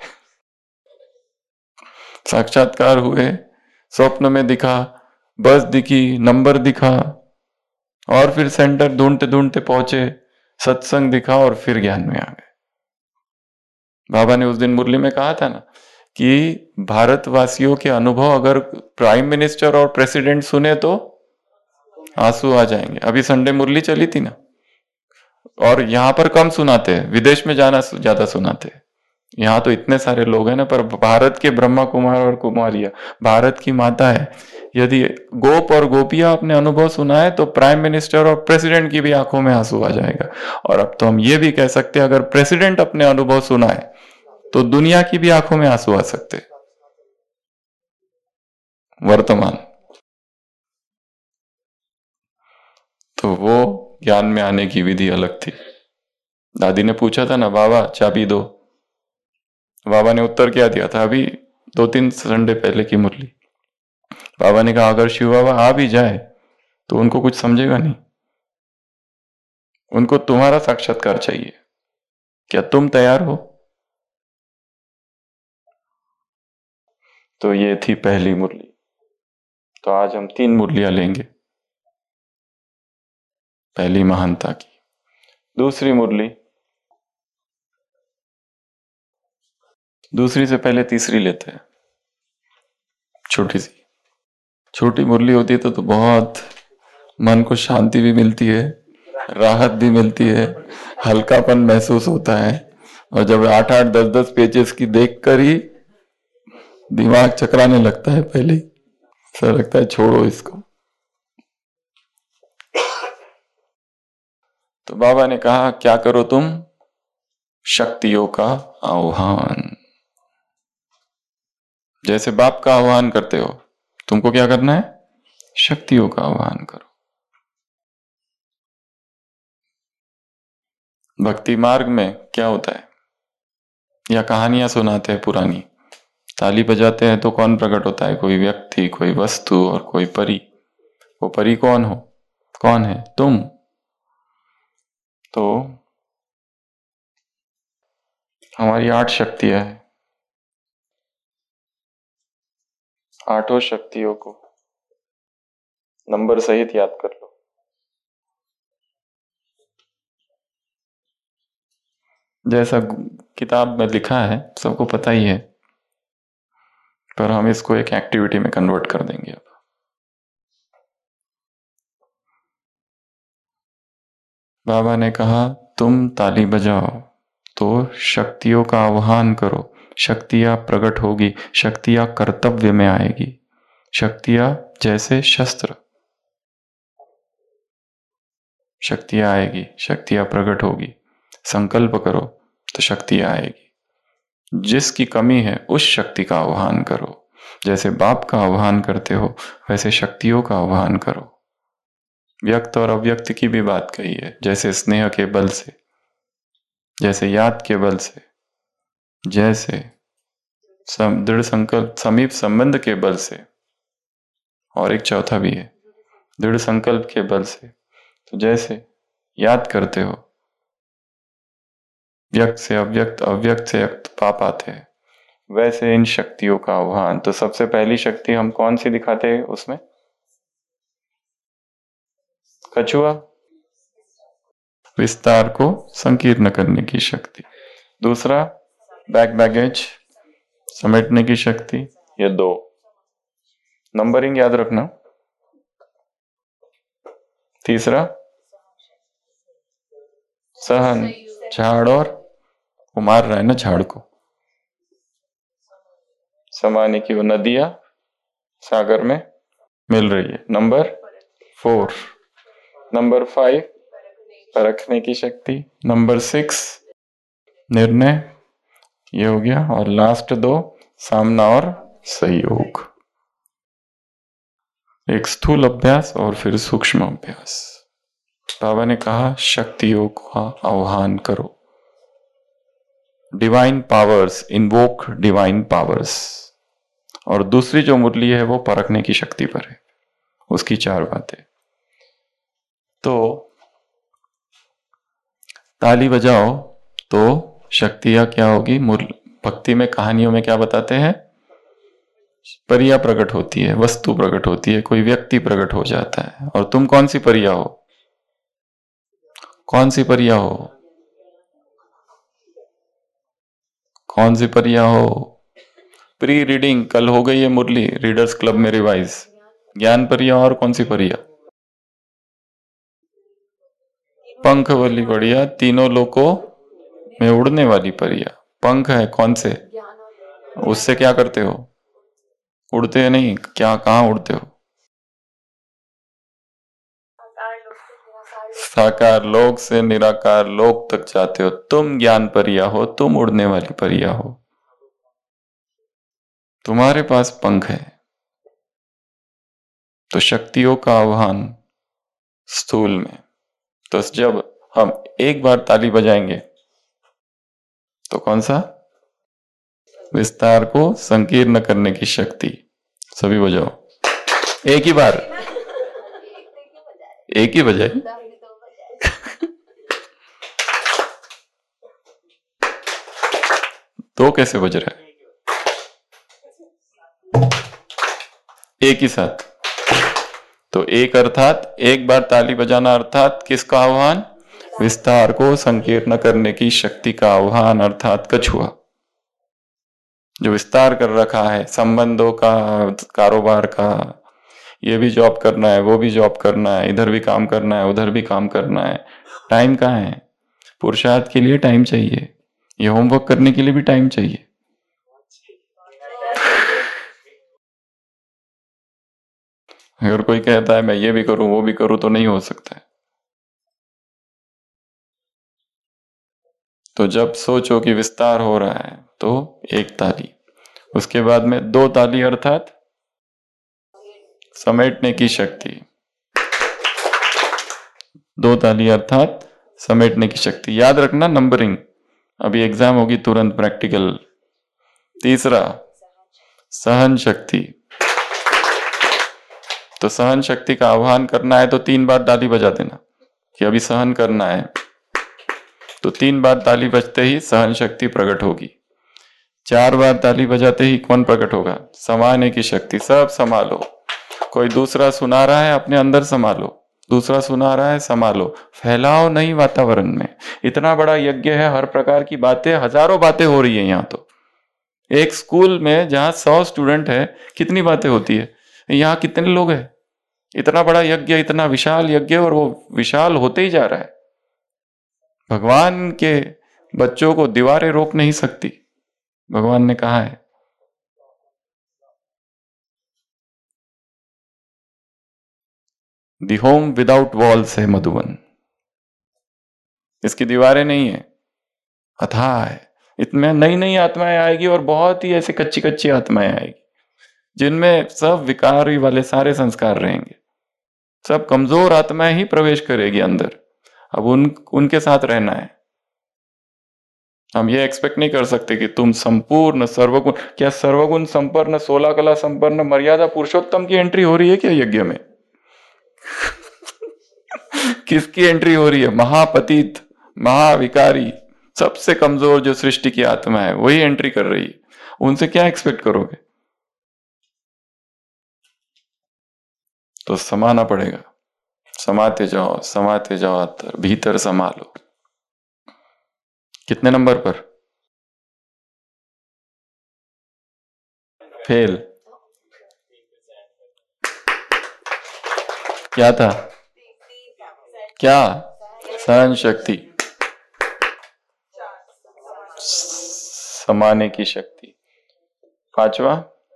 साक्षात्कार हुए, स्वप्न में दिखा, बस दिखी, नंबर दिखा, और फिर सेंटर ढूंढते ढूंढते पहुंचे, सत्संग दिखा और फिर ज्ञान में आ गए। बाबा ने उस दिन मुरली में कहा था ना कि भारतवासियों के अनुभव अगर प्राइम मिनिस्टर और प्रेसिडेंट सुने तो आंसू आ जाएंगे। अभी संडे मुरली चली थी ना, और यहां पर कम सुनाते हैं, विदेश में जाना ज्यादा सुनाते हैं। यहाँ तो इतने सारे लोग हैं ना, पर भारत के ब्रह्मा कुमार और कुमारिया, भारत की माता है, यदि गोप और गोपियां अपने अनुभव सुनाए तो प्राइम मिनिस्टर और प्रेसिडेंट की भी आंखों में आंसू आ जाएगा। और अब तो हम ये भी कह सकते हैं अगर प्रेसिडेंट अपने अनुभव सुनाए तो दुनिया की भी आंखों में आंसू आ सकते। वर्तमान तो वो ज्ञान में आने की विधि अलग थी। दादी ने पूछा था ना, बाबा चाबी दो, बाबा ने उत्तर क्या दिया था अभी दो तीन संडे पहले की मुरली। बाबा ने कहा अगर शिव बाबा आ भी जाए तो उनको कुछ समझेगा नहीं, उनको तुम्हारा साक्षात्कार चाहिए, क्या तुम तैयार हो। तो ये थी पहली मुरली। तो आज हम तीन मुरलियां लेंगे। पहली महानता की, दूसरी मुरली, दूसरी से पहले तीसरी लेते हैं, छोटी सी। छोटी मुरली होती है तो, तो बहुत मन को शांति भी मिलती है, राहत भी मिलती है, हल्कापन महसूस होता है। और जब आठ आठ दस दस पेजेस की देखकर ही दिमाग चकराने लगता है, पहले ही ऐसा लगता है छोड़ो इसको। तो बाबा ने कहा क्या करो तुम, शक्तियों का आह्वान। जैसे बाप का आह्वान करते हो, तुमको क्या करना है, शक्तियों का आह्वान करो। भक्ति मार्ग में क्या होता है, या कहानियां सुनाते हैं पुरानी, ताली बजाते हैं तो कौन प्रकट होता है, कोई व्यक्ति, कोई वस्तु और कोई परी। वो परी कौन हो, कौन है, तुम। तो हमारी आठ शक्तियां हैं, आठों शक्तियों को नंबर सहित याद कर लो। जैसा किताब में लिखा है सबको पता ही है, पर हम इसको एक एक्टिविटी में कन्वर्ट कर देंगे। अब बाबा ने कहा तुम ताली बजाओ तो शक्तियों का आह्वान करो, शक्तियां प्रकट होगी, शक्तियां कर्तव्य में आएगी, शक्तियां जैसे शस्त्र, शक्तियां आएगी, शक्तियां प्रकट होगी। संकल्प करो तो शक्तियां आएगी। जिसकी कमी है उस शक्ति का आह्वान करो। जैसे बाप का आह्वान करते हो वैसे शक्तियों का आह्वान करो। व्यक्त और अव्यक्त की भी बात कही है, जैसे स्नेह के बल से, जैसे याद के बल से, जैसे दृढ़ संकल्प समीप संबंध के बल से, और एक चौथा भी है दृढ़ संकल्प के बल से। तो जैसे याद करते हो, व्यक्त से अव्यक्त, अव्यक्त से व्यक्त पा पाते हैं, वैसे इन शक्तियों का आह्वान। तो सबसे पहली शक्ति हम कौन सी दिखाते हैं उसमें? कछुआ, विस्तार को संकीर्ण करने की शक्ति। दूसरा बैक बैगेज, समेटने की शक्ति। ये दो। नंबरिंग याद रखना। तीसरा सहन, झाड़, और वो मार रहा है ना झाड़ को, समाने की वो नदियां सागर में मिल रही है। Number four. नंबर फाइव परखने की शक्ति। नंबर सिक्स निर्णय, ये हो गया। और लास्ट दो सामना और सहयोग। एक स्थूल अभ्यास और फिर सूक्ष्म अभ्यास। बाबा ने कहा शक्तियों का आह्वान करो, divine powers, invoke divine powers. और दूसरी जो मुरली है वो परखने की शक्ति पर है, उसकी चार बातें। तो ताली बजाओ तो शक्तियां क्या होगी? भक्ति में कहानियों में क्या बताते हैं? परिया प्रकट होती है, वस्तु प्रकट होती है, कोई व्यक्ति प्रकट हो जाता है। और तुम कौन सी परिया हो? कौन सी परिया हो? कौन सी परिया हो? प्री रीडिंग कल हो गई है मुरली रीडर्स क्लब में रिवाइज। ज्ञान परिया और कौन सी परिया? पंख वाली परिया, तीनों लोकों में उड़ने वाली परिया। पंख है कौन से? उससे क्या करते हो? उड़ते नहीं, क्या कहाँ उड़ते हो? साकार लोक से निराकार लोक तक जाते हो। तुम ज्ञान परिया हो, तुम उड़ने वाली परिया हो। तुम्हारे पास पंख है। तो शक्तियों का आह्वान स्थूल में। तो जब हम एक बार ताली बजाएंगे तो कौन सा? विस्तार को संकीर्ण करने की शक्ति। सभी बजाओ एक ही बार, एक ही बजाए। दो कैसे बज रहा है? एक ही साथ। तो एक अर्थात एक बार ताली बजाना, अर्थात किसका आह्वान? विस्तार को संकीर्ण करने की शक्ति का आह्वान, अर्थात कछुआ जो विस्तार कर रखा है संबंधों का, कारोबार का। ये भी जॉब करना है, वो भी जॉब करना है, इधर भी काम करना है, उधर भी काम करना है। टाइम कहाँ है? पुरुषार्थ के लिए टाइम चाहिए, ये होमवर्क करने के लिए भी टाइम चाहिए। अगर कोई कहता है मैं ये भी करूं वो भी करूं तो नहीं हो सकता है। तो जब सोचो कि विस्तार हो रहा है तो एक ताली, उसके बाद में दो ताली अर्थात समेटने की शक्ति। दो ताली अर्थात समेटने की शक्ति। याद रखना नंबरिंग, अभी एग्जाम होगी तुरंत प्रैक्टिकल। तीसरा सहन शक्ति। तो सहन शक्ति का आह्वान करना है तो तीन बार ताली बजा देना कि अभी सहन करना है। तो तीन बार ताली बजते ही सहन शक्ति प्रकट होगी। चार बार ताली बजाते ही कौन प्रकट होगा? समाने की शक्ति। सब संभालो, कोई दूसरा सुना रहा है अपने अंदर संभालो, दूसरा सुना रहा है संभालो, फैलाओ नहीं वातावरण में। इतना बड़ा यज्ञ है, हर प्रकार की बातें, हजारों बातें हो रही है यहाँ। तो एक स्कूल में जहाँ सौ स्टूडेंट है, कितनी बातें होती है, यहाँ कितने लोग हैं? इतना बड़ा यज्ञ, इतना विशाल यज्ञ, और वो विशाल होते ही जा रहा है। भगवान के बच्चों को दीवारें रोक नहीं सकती, भगवान ने कहा है। दी होम विदाउट वॉल्स है मधुबन, इसकी दीवारें नहीं है, अथाह है। इसमें नई नई आत्माएं आएगी, और बहुत ही ऐसी कच्ची कच्ची आत्माएं आएगी जिनमें सब विकारी वाले सारे संस्कार रहेंगे। सब कमजोर आत्माएं ही प्रवेश करेगी अंदर। अब उन उनके साथ रहना है। हम ये एक्सपेक्ट नहीं कर सकते कि तुम संपूर्ण सर्वगुण, क्या सर्वगुण संपन्न, सोलह कला संपन्न, मर्यादा पुरुषोत्तम की एंट्री हो रही है क्या यज्ञ में? किसकी एंट्री हो रही है? महापतित, महाविकारी, सबसे कमजोर जो सृष्टि की आत्मा है, वही एंट्री कर रही है। उनसे क्या एक्सपेक्ट करोगे? तो समाना पड़ेगा। समाते जाओ, समाते जाओ, भीतर समा लो। कितने नंबर पर? फेल। क्या था? क्या? सहन शक्ति, समाने की शक्ति। पांचवा,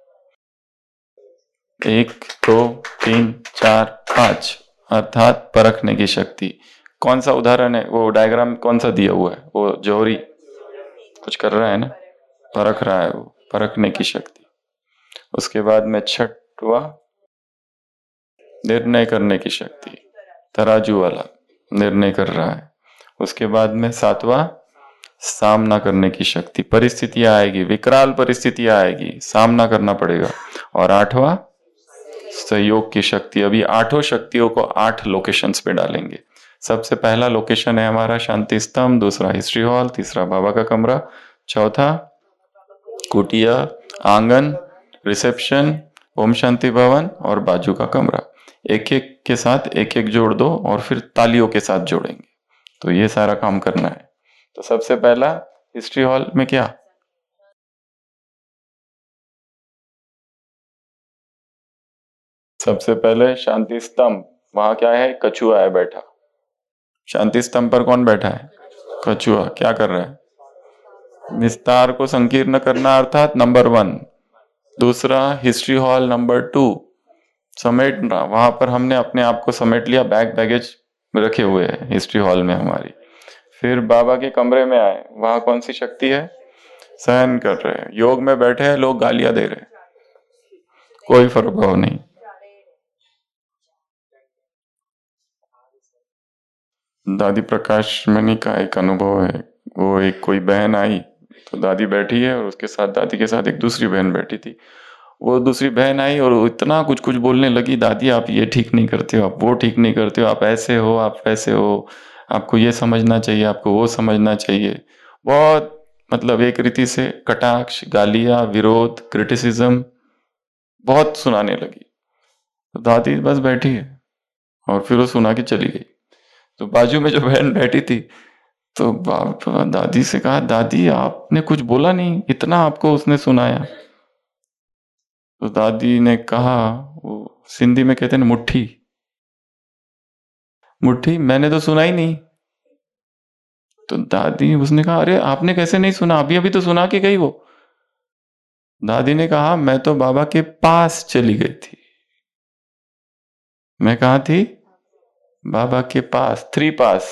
एक दो तीन चार पांच, अर्थात परखने की शक्ति। कौन सा उदाहरण है? वो डायग्राम कौन सा दिया हुआ है? वो जौहरी कुछ कर रहा है ना, परख रहा है, वो परखने की शक्ति। उसके बाद में छठवा, निर्णय करने की शक्ति, तराजू वाला निर्णय कर रहा है। उसके बाद में सातवां, सामना करने की शक्ति। परिस्थितियां आएगी, विकराल परिस्थितियां आएगी, सामना करना पड़ेगा। और आठवां, सहयोग की शक्ति। अभी आठों शक्तियों को आठ लोकेशंस पे डालेंगे। सबसे पहला लोकेशन है हमारा शांति स्तंभ, दूसरा हिस्ट्री हॉल, तीसरा बाबा का कमरा, चौथा कुटिया, आंगन, रिसेप्शन, ओम शांति भवन और बाजू का कमरा। एक एक के साथ एक एक जोड़ दो और फिर तालियों के साथ जोड़ेंगे। तो ये सारा काम करना है। तो सबसे पहला हिस्ट्री हॉल में क्या? सबसे पहले शांति स्तंभ, वहां क्या है? कछुआ है बैठा। शांति स्तंभ पर कौन बैठा है? कछुआ। क्या कर रहा है? विस्तार को संकीर्ण करना, अर्थात नंबर वन। दूसरा हिस्ट्री हॉल नंबर टू, समेटना। वहां पर हमने अपने आप को समेट लिया, बैग बैगेज रखे हुए हैं हिस्ट्री हॉल में हमारी। फिर बाबा के कमरे में आए, वहां कौन सी शक्ति है? सहन कर रहे हैं। योग में बैठे हैं लोग, गालियां दे रहे हैं, कोई प्रभाव नहीं। दादी प्रकाश मणि का एक अनुभव है। वो एक कोई बहन आई, तो दादी बैठी है और उसके साथ, दादी के साथ एक दूसरी बहन बैठी थी। वो दूसरी बहन आई और वो इतना कुछ कुछ बोलने लगी, दादी आप ये ठीक नहीं करते हो, आप वो ठीक नहीं करते हो, आप ऐसे हो, आप वैसे हो, आपको ये समझना चाहिए, आपको वो समझना चाहिए। बहुत मतलब एक रीति से कटाक्ष, गालियां, विरोध, क्रिटिसिज्म बहुत सुनाने लगी। तो दादी बस बैठी है और फिर वो सुना के चली गई। तो बाजू में जो बहन बैठी थी, तो बाप दादी से कहा, दादी आपने कुछ बोला नहीं, इतना आपको उसने सुनाया। तो दादी ने कहा, वो सिंधी में कहते हैं ना, मुट्ठी मुट्ठी, मैंने तो सुना ही नहीं। तो दादी, उसने कहा, अरे आपने कैसे नहीं सुना, अभी अभी तो सुना के गई वो। दादी ने कहा, मैं तो बाबा के पास चली गई थी। मैं कहा थी? बाबा के पास, थ्री पास।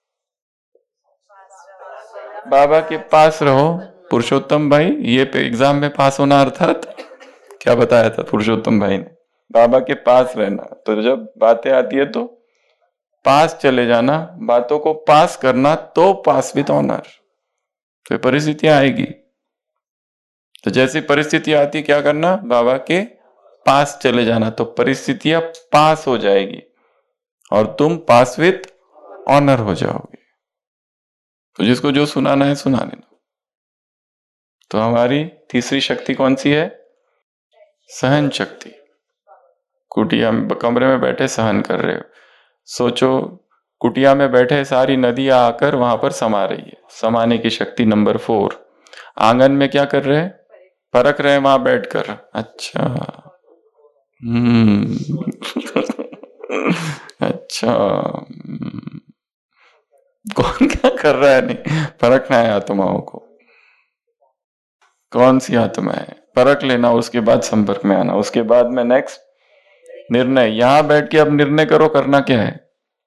बाबा के पास रहो। पुरुषोत्तम भाई, ये पे एग्जाम में पास होना, अर्थात क्या बताया था पुरुषोत्तम भाई ने? बाबा के पास रहना। तो जब बातें आती है तो पास चले जाना, बातों को पास करना, तो पास विद ऑनर। तो परिस्थितियां आएगी, तो जैसी परिस्थिति आती क्या करना? बाबा के पास चले जाना, तो परिस्थितियां पास हो जाएगी और तुम पास विद ऑनर हो जाओगे। तो जिसको जो सुनाना है सुना लेना। तो हमारी तीसरी शक्ति कौन सी है? सहन शक्ति। कुटिया में, कमरे में बैठे सहन कर रहे हो। सोचो कुटिया में बैठे सारी नदियां आकर वहां पर समा रही है, समाने की शक्ति नंबर फोर। आंगन में क्या कर रहे हैं? परख रहे हैं वहां बैठकर। अच्छा, हम्म अच्छा, हम्म। कौन क्या कर रहा है? नहीं, परखना है आत्माओं को, कौन सी आत्मा है, परख लेना, उसके बाद संपर्क में आना, उसके बाद में नेक्स्ट निर्णय। यहां बैठ के अब निर्णय करो, करना क्या है।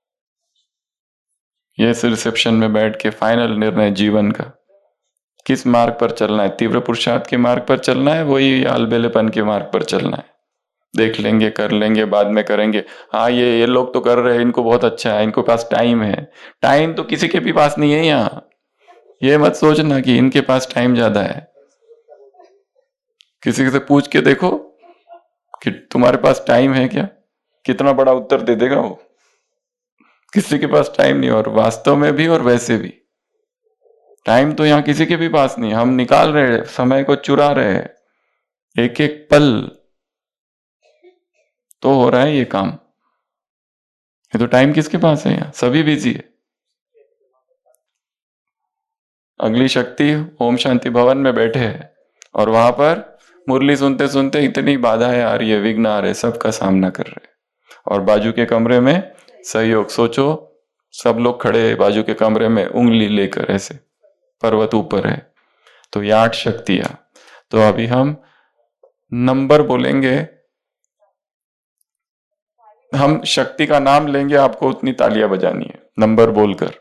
ये रिसेप्शन में बैठ के फाइनल निर्णय जीवन का, किस मार्ग पर चलना है। तीव्र पुरुषार्थ के मार्ग पर चलना है, वही अलबेलेपन के मार्ग पर चलना है। देख लेंगे, कर लेंगे, बाद में करेंगे। हाँ, ये ये लोग तो कर रहे हैं, इनको बहुत अच्छा है, इनको पास टाइम है। टाइम तो किसी के भी पास नहीं है यहाँ। ये मत सोचना कि इनके पास टाइम ज्यादा है। किसी से पूछ के देखो कि तुम्हारे पास टाइम है क्या, कितना बड़ा उत्तर दे देगा वो। किसी के पास टाइम नहीं, और वास्तव में भी और वैसे भी टाइम तो यहाँ किसी के भी पास नहीं। हम निकाल रहे हैं, समय को चुरा रहे हैं, एक एक पल तो हो रहा है ये काम। ये तो टाइम किसके पास है? यहाँ सभी बिजी है। अगली शक्ति ओम शांति भवन में बैठे हैं और वहां पर मुरली सुनते सुनते इतनी बाधाएं आ रही है, विघ्न आ रहे, सबका सामना कर रहे हैं। और बाजू के कमरे में सहयोग, सोचो सब लोग खड़े हैं बाजू के कमरे में, उंगली लेकर ऐसे, पर्वत ऊपर है। तो ये आठ शक्तियां। तो अभी हम नंबर बोलेंगे, हम शक्ति का नाम लेंगे, आपको उतनी तालियां बजानी है नंबर बोलकर।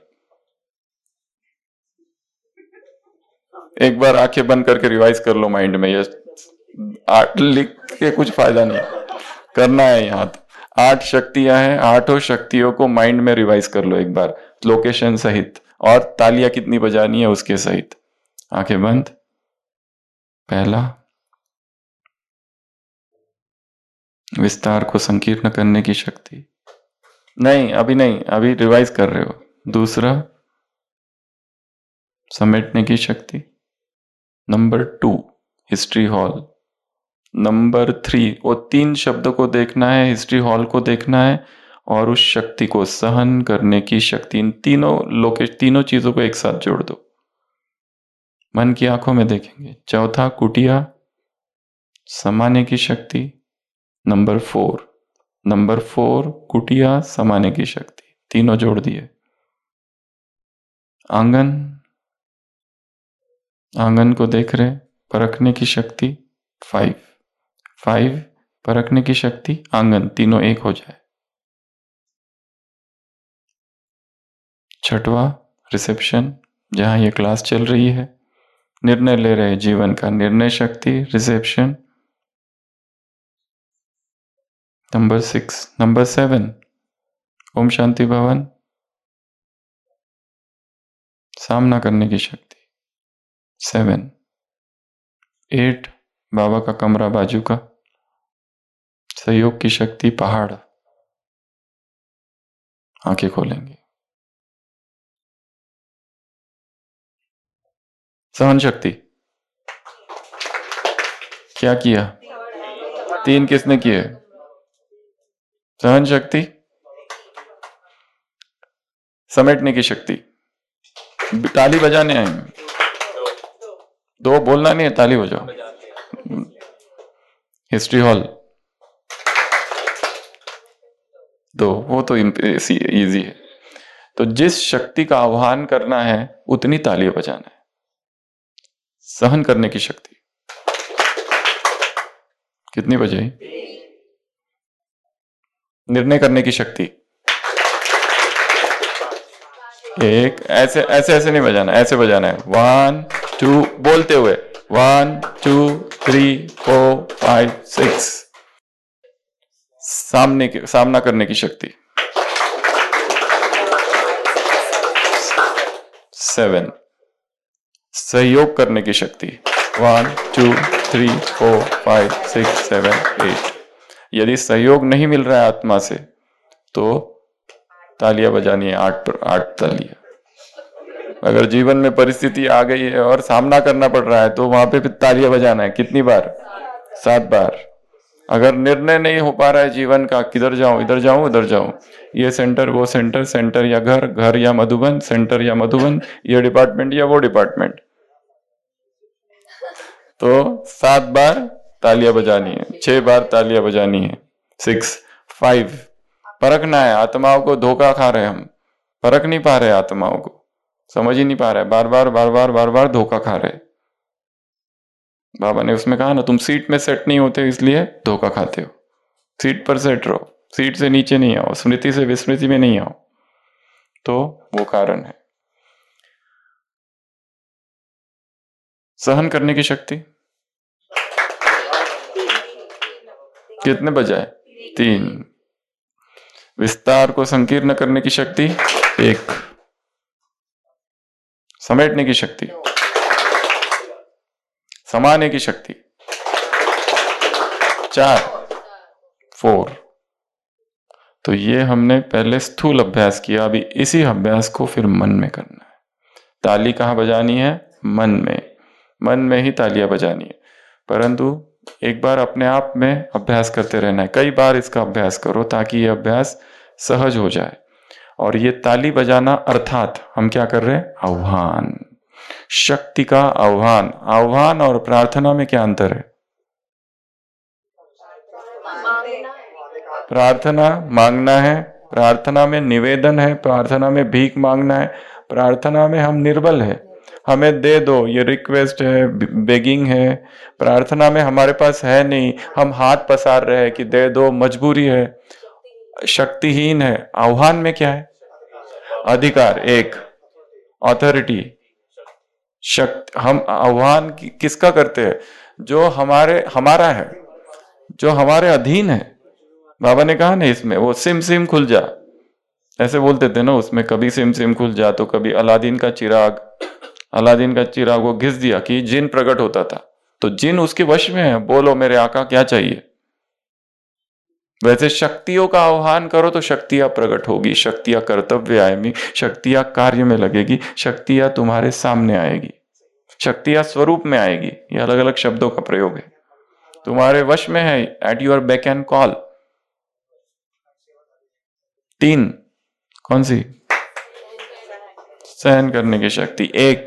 एक बार आंखें बंद करके रिवाइज कर लो माइंड में। ये आठ लिख के कुछ फायदा नहीं, करना है यहाँ। तो आठ शक्तियां हैं, आठों शक्तियों को माइंड में रिवाइज कर लो एक बार, लोकेशन सहित, और तालियां कितनी बजानी है उसके सहित। आंखें बंद। पहला, विस्तार को संकीर्ण करने की शक्ति। नहीं, अभी नहीं, अभी रिवाइज कर रहे हो। दूसरा, समेटने की शक्ति। Number two, history hall. Number three, वो तीन शब्दों को देखना है, हिस्ट्री हॉल को देखना है, और उस शक्ति को सहन करने की शक्ति। इन तीनों लोकेश तीनों चीजों को एक साथ जोड़ दो, मन की आंखों में देखेंगे। चौथा, कुटिया, समाने की शक्ति। नंबर फोर, नंबर फोर कुटिया, समाने की शक्ति, तीनों जोड़ दिए। आंगन, आंगन को देख रहे, परखने की शक्ति। फाइव, फाइव परखने की शक्ति, आंगन, तीनों एक हो जाए। छठवा, रिसेप्शन, जहां ये क्लास चल रही है, निर्णय ले रहे जीवन का, निर्णय शक्ति, reception. Number six, number seven, Om Shanti Bhawan, सामना करने की शक्ति, सेवन। एट, बाबा का कमरा बाजू का, सहयोग की शक्ति, पहाड़। आंखें खोलेंगे। सहन शक्ति, क्या किया? तीन किसने किए? सहन शक्ति, समेटने की शक्ति, ताली बजाने आए, दो बोलना नहीं है, ताली बजाओ। हिस्ट्री हॉल, दो, वो तो इजी है। तो जिस शक्ति का आह्वान करना है उतनी तालियां बजाना है। सहन करने की शक्ति कितनी बजाई? निर्णय करने की शक्ति एक, ऐसे ऐसे ऐसे नहीं बजाना, ऐसे बजाना है। वन टू, बोलते हुए, one two three four five six. सामने के सामना करने की शक्ति, सेवन। सहयोग करने की शक्ति, one two three four five six seven eight. यदि सहयोग नहीं मिल रहा है आत्मा से तो तालियां बजानी है, आठ पर आठ तालियां। अगर जीवन में परिस्थिति आ गई है और सामना करना पड़ रहा है तो वहां पे फिर तालियां बजाना है। कितनी बार? सात बार। अगर निर्णय नहीं हो पा रहा है जीवन का, किधर जाऊं, इधर जाऊं, इधर जाऊं, ये सेंटर वो सेंटर, सेंटर या घर, घर या मधुबन, सेंटर या मधुबन, ये डिपार्टमेंट या वो डिपार्टमेंट, तो सात बार तालियां बजानी है, छह बार तालियां बजानी है। सिक्स फाइव परखना है। आत्माओं को धोखा खा रहे हम, परख नहीं पा रहे, आत्माओं को समझ ही नहीं पा रहे, बार बार बार बार बार बार धोखा खा रहे। बाबा ने उसमें कहा ना, तुम सीट में सेट नहीं होते इसलिए धोखा खाते हो। सीट पर सेट रहो, सीट से नीचे नहीं आओ, स्मृति से विस्मृति में नहीं आओ, तो वो कारण है। सहन करने की शक्ति कितने बजाए? तीन। विस्तार को संकीर्ण करने की शक्ति एक। समेटने की शक्ति, समाने की शक्ति चार, फोर। तो ये हमने पहले स्थूल अभ्यास किया, अभी इसी अभ्यास को फिर मन में करना है। ताली कहाँ बजानी है? मन में। मन में ही तालियां बजानी है, परंतु एक बार अपने आप में अभ्यास करते रहना है। कई बार इसका अभ्यास करो ताकि ये अभ्यास सहज हो जाए। और ये ताली बजाना अर्थात हम क्या कर रहे हैं? आह्वान, शक्ति का आह्वान। आह्वान और प्रार्थना में क्या अंतर है? प्रार्थना मांगना है, प्रार्थना में निवेदन है, प्रार्थना में भीख मांगना है, प्रार्थना में हम निर्बल है, हमें दे दो, ये रिक्वेस्ट है, बेगिंग है। प्रार्थना में हमारे पास है नहीं, हम हाथ पसार रहे हैं कि दे दो, मजबूरी है, शक्तिहीन है। आह्वान में क्या है? अधिकार, एक अथॉरिटी, शक्ति। हम आह्वान कि, किसका करते हैं? जो हमारे हमारा है, जो हमारे अधीन है। बाबा ने कहा ना इसमें, वो सिम सिम खुल जा, ऐसे बोलते थे ना उसमें, कभी सिम सिम खुल जा, तो कभी अलादीन का चिराग, अलादीन का चिराग वो घिस दिया कि जिन प्रकट होता था, तो जिन उसके वश में है। बोलो मेरे आका क्या चाहिए? वैसे शक्तियों का आह्वान करो तो शक्तियां प्रकट होगी, शक्तियां कर्तव्य आएगी, शक्तियां कार्य में लगेगी, शक्तियां तुम्हारे सामने आएगी, शक्तियां स्वरूप में आएगी। ये अलग अलग शब्दों का प्रयोग है। तुम्हारे वश में है, at your beck and call. तीन, कौन सी? सहन करने की शक्ति एक,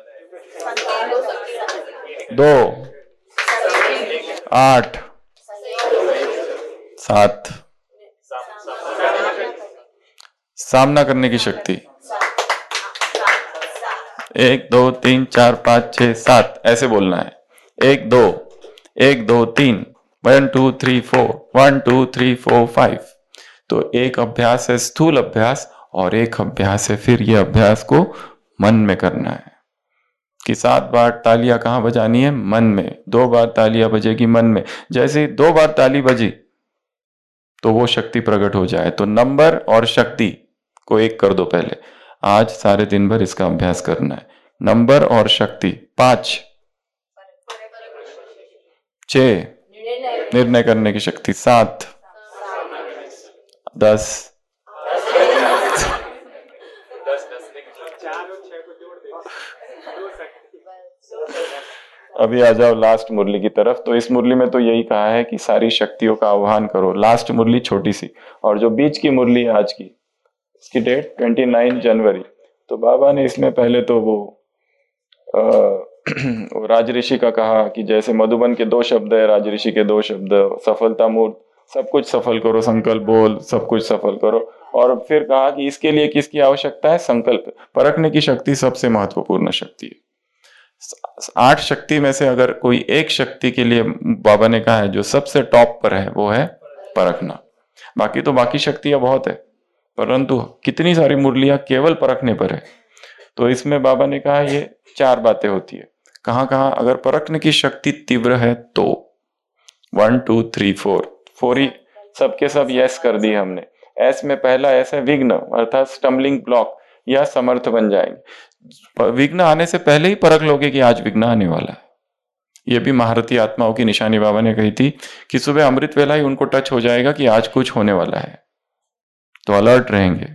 दो, आठ, सात। सामना करने की शक्ति एक, दो, तीन, चार, पांच, छह, सात, ऐसे बोलना है। एक, दो, एक, दो, तीन, one, two, three, four, one, two, three, four, five. तो एक अभ्यास है स्थूल अभ्यास, और एक अभ्यास है फिर ये अभ्यास को मन में करना है। कि सात बार तालियां कहां बजानी है? मन में। दो बार तालियां बजेगी मन में। जैसे ही दो बार ताली बजी तो वो शक्ति प्रकट हो जाए। तो नंबर और शक्ति को एक कर दो पहले। आज सारे दिन भर इसका अभ्यास करना है। नंबर और शक्ति। पांच, छह निर्णय करने की शक्ति, सात, दस, अभी आ जाओ लास्ट मुरली की तरफ। तो इस मुरली में तो यही कहा है कि सारी शक्तियों का आह्वान करो। लास्ट मुरली छोटी सी, और जो बीच की मुरली है आज की, इसकी डेट उनतीस जनवरी। तो बाबा ने इसमें पहले तो वो, आ, वो राज ऋषि का कहा कि जैसे मधुबन के दो शब्द है, राज ऋषि के दो शब्द, सफलता मूर्त, सब कुछ सफल करो, संकल्प बोल, सब कुछ सफल करो। और फिर कहा कि इसके लिए किसकी आवश्यकता है? संकल्प। परखने की शक्ति सबसे महत्वपूर्ण शक्ति है। आठ शक्ति में से अगर कोई एक शक्ति के लिए बाबा ने कहा है जो सबसे टॉप पर है, वो है परखना। बाकी तो बाकी शक्तियां बहुत है, परंतु कितनी सारी मुरलियां केवल परखने पर है। तो इसमें बाबा ने कहा ये चार बातें होती है। कहाँ कहाँ? अगर परखने की शक्ति तीव्र है तो one two three four, four ही सबके सब यस कर दिए हमने। एस में पहला एस है विघ्न, अर्थात स्टम्बलिंग ब्लॉक, या समर्थ बन जाएंगे। विघ्न आने से पहले ही परख लोगे कि आज विघ्न आने वाला है। यह भी महारथी आत्माओं की निशानी बाबा ने कही थी कि सुबह अमृत वेला ही उनको टच हो जाएगा कि आज कुछ होने वाला है, तो अलर्ट रहेंगे।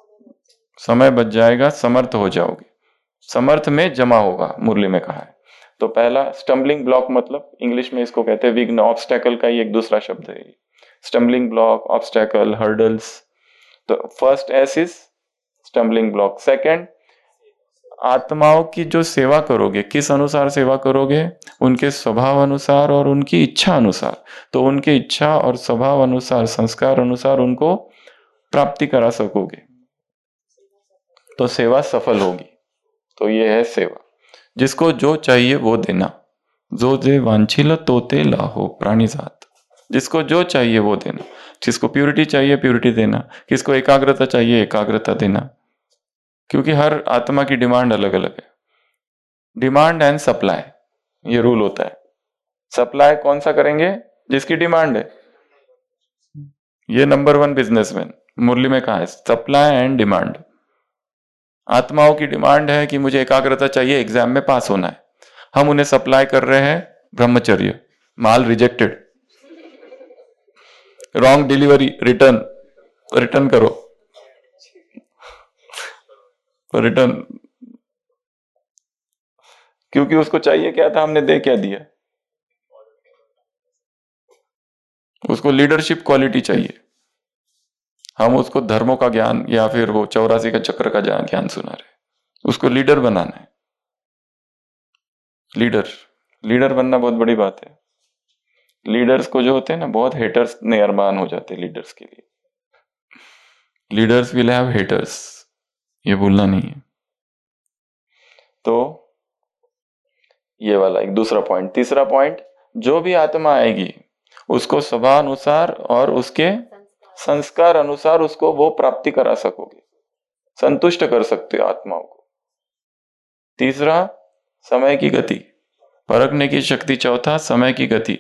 समय बच जाएगा, समर्थ हो जाओगे। समर्थ में जमा होगा, मुरली में कहा है। तो पहला स्टम्बलिंग ब्लॉक, मतलब इंग्लिश में इसको कहते हैं विघ्न, ऑब्स्टेकल का ही एक दूसरा शब्द है। Stumbling block, obstacle, hurdles. तो first S is stumbling block. Second, आत्माओं की जो सेवा करोगे, किस अनुसार सेवा करोगे? उनके स्वभाव अनुसार और उनकी इच्छा अनुसार। तो उनके इच्छा और स्वभाव अनुसार, संस्कार अनुसार उनको प्राप्ति करा सकोगे तो सेवा सफल होगी। तो ये है सेवा, जिसको जो चाहिए वो देना। जो जे वांछिल तोते लाहो प्राणी जात, जिसको जो चाहिए वो देना। जिसको प्यूरिटी चाहिए प्यूरिटी देना, किसको एकाग्रता चाहिए एकाग्रता देना, क्योंकि हर आत्मा की डिमांड अलग अलग है। डिमांड एंड सप्लाई, ये रूल होता है। सप्लाई कौन सा करेंगे? जिसकी डिमांड है। ये नंबर वन बिजनेसमैन मुरली में कहा है, सप्लाई एंड डिमांड। आत्माओं की डिमांड है कि मुझे एकाग्रता चाहिए, एग्जाम में पास होना है। हम उन्हें सप्लाई कर रहे हैं ब्रह्मचर्य, माल rejected, wrong delivery, return, return करो, रिटर्न, क्योंकि उसको चाहिए क्या था, हमने दे क्या दिया। उसको लीडरशिप क्वालिटी चाहिए, हम उसको धर्मों का ज्ञान या फिर वो चौरासी का चक्र का ज्ञान सुना रहे। उसको लीडर बनाना है। लीडर लीडर बनना बहुत बड़ी बात है। लीडर्स को जो होते हैं ना, बहुत हेटर्स नियरमान हो जाते हैं लीडर्स के लिए। लीडर्स विल हैव हेटर्स, ये भूलना नहीं है। तो ये वाला एक दूसरा पॉइंट। तीसरा पॉइंट, जो भी आत्मा आएगी उसको स्वभाव अनुसार और उसके संस्कार अनुसार उसको वो प्राप्ति करा सकोगे, संतुष्ट कर सकते हो आत्माओं को। तीसरा, समय की गति, परखने की शक्ति। चौथा, समय की गति,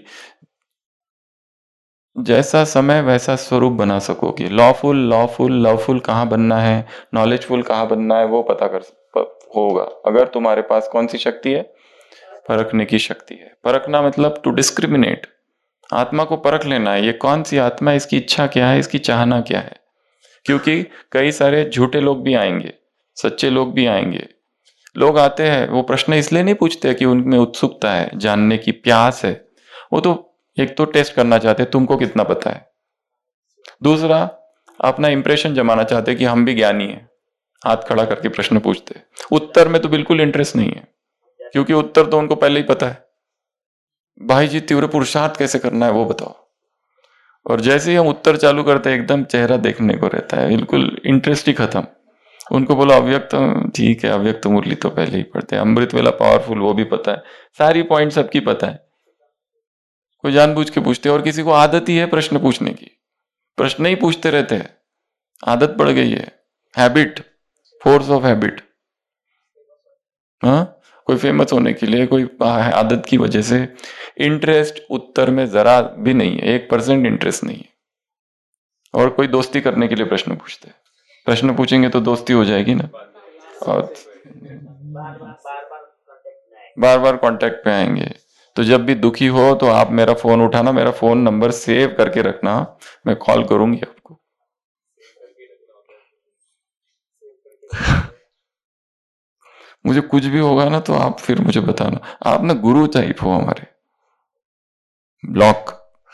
जैसा समय वैसा स्वरूप बना सकोगे। लॉफुल लॉफुल लॉफुल कहाँ बनना है, नॉलेजफुल कहाँ बनना है, वो पता कर होगा अगर तुम्हारे पास कौन सी शक्ति है, परखने की शक्ति है। परखना मतलब टू डिस्क्रिमिनेट, आत्मा को परख लेना है, ये कौन सी आत्मा है, इसकी इच्छा क्या है, इसकी चाहना क्या है। क्योंकि कई सारे झूठे लोग भी आएंगे, सच्चे लोग भी आएंगे। लोग आते हैं, वो प्रश्न इसलिए नहीं पूछते कि उनमें उत्सुकता है, जानने की प्यास है। वो तो एक तो टेस्ट करना चाहते हैं तुमको कितना पता है, दूसरा अपना इंप्रेशन जमाना चाहते हैं कि हम भी ज्ञानी हैं, हाथ खड़ा करके प्रश्न पूछते। उत्तर में तो बिल्कुल इंटरेस्ट नहीं है, क्योंकि उत्तर तो उनको पहले ही पता है। भाई जी तीव्र पुरुषार्थ कैसे करना है वो बताओ। और जैसे ही हम उत्तर चालू करते हैं, एकदम चेहरा देखने को रहता है, बिल्कुल इंटरेस्ट ही खत्म। उनको बोलो अव्यक्त, ठीक है अव्यक्त मुरली तो पहले ही पढ़ते हैं, अमृत वेला पावरफुल वो भी पता है, सारी पॉइंट सबकी पता है। कोई जानबूझ के पूछते, और किसी को आदत ही है प्रश्न पूछने की, प्रश्न ही पूछते रहते हैं, आदत पड़ गई है, हैबिट, फोर्स ऑफ हैबिट। हाँ, कोई फेमस होने के लिए, कोई आदत की वजह से। इंटरेस्ट उत्तर में जरा भी नहीं है, एक परसेंट इंटरेस्ट नहीं है। और कोई दोस्ती करने के लिए प्रश्न पूछते हैं, प्रश्न पूछेंगे तो दोस्ती हो जाएगी ना, और बार बार कांटेक्ट पे आएंगे। तो जब भी दुखी हो तो आप मेरा फोन उठाना, मेरा फोन नंबर सेव करके रखना, मैं कॉल करूंगी आपको। मुझे कुछ भी होगा ना तो आप फिर मुझे बताना, आप ना गुरु टाइप हो हमारे। ब्लॉक।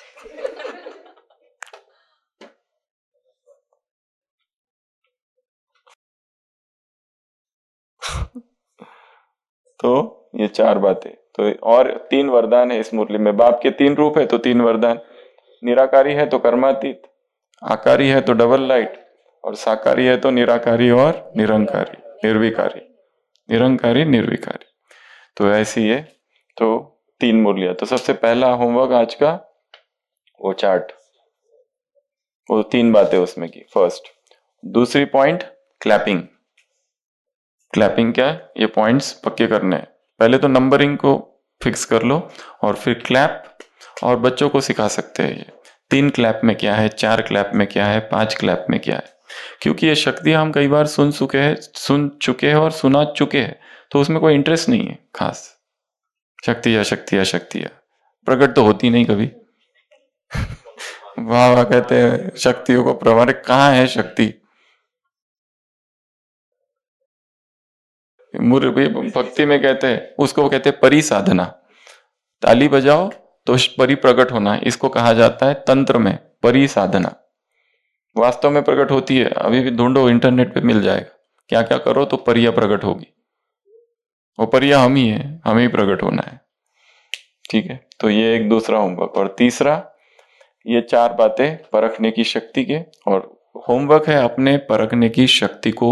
तो ये चार बातें तो, और तीन वरदान है इस मुरली में। बाप के तीन रूप है तो तीन वरदान, निराकारी है तो कर्मातीत, आकारी है तो डबल लाइट, और साकारी है तो निराकारी और निरंकारी, निर्विकारी, निरंकारी निर्विकारी। तो ऐसी है तो तीन मुरलियां। तो सबसे पहला होमवर्क आज का वो चार्ट, वो तीन बातें उसमें की, फर्स्ट। दूसरी पॉइंट क्लैपिंग। क्लैपिंग क्या है, ये पॉइंट्स पक्के करने हैं। पहले तो नंबरिंग को फिक्स कर लो और फिर क्लैप, और बच्चों को सिखा सकते हैं ये तीन क्लैप में क्या है, चार क्लैप में क्या है, पांच क्लैप में क्या है। क्योंकि ये शक्तियां हम कई बार सुन चुके हैं सुन चुके हैं और सुना चुके हैं, तो उसमें कोई इंटरेस्ट नहीं है खास। शक्तियां शक्तियां शक्तियां प्रकट तो होती नहीं कभी। वाह वाह कहते हैं शक्तियों को प्रमाण, कहाँ है शक्ति। भक्ति में कहते हैं उसको कहते हैं परि साधना। ताली बजाओ तो परि प्रकट होना, इसको कहा जाता है तंत्र में परि साधना। वास्तव में प्रकट होती है, अभी भी ढूंढो इंटरनेट पे मिल जाएगा, क्या क्या करो तो परिया प्रकट होगी। वो परिया हम ही है, हमें ही प्रकट होना है। ठीक है, तो ये एक दूसरा होमवर्क। और तीसरा, ये चार बातें परखने की शक्ति के, और होमवर्क है अपने परखने की शक्ति को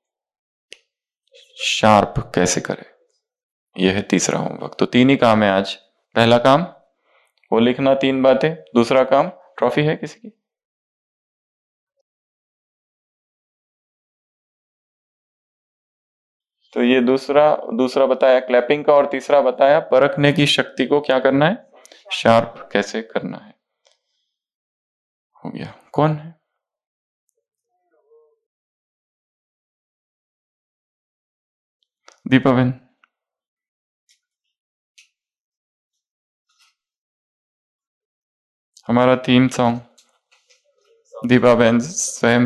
शार्प कैसे करें, यह है तीसरा होमवर्क। तो तीन ही काम है आज। पहला काम वो लिखना तीन बातें, दूसरा काम ट्रॉफी है किसी की? तो ये दूसरा दूसरा बताया क्लैपिंग का, और तीसरा बताया परखने की शक्ति को क्या करना है, शार्प कैसे करना है। हो गया। कौन है? दीपा बहन। हमारा थीम सॉन्ग दीपा बहन स्वयं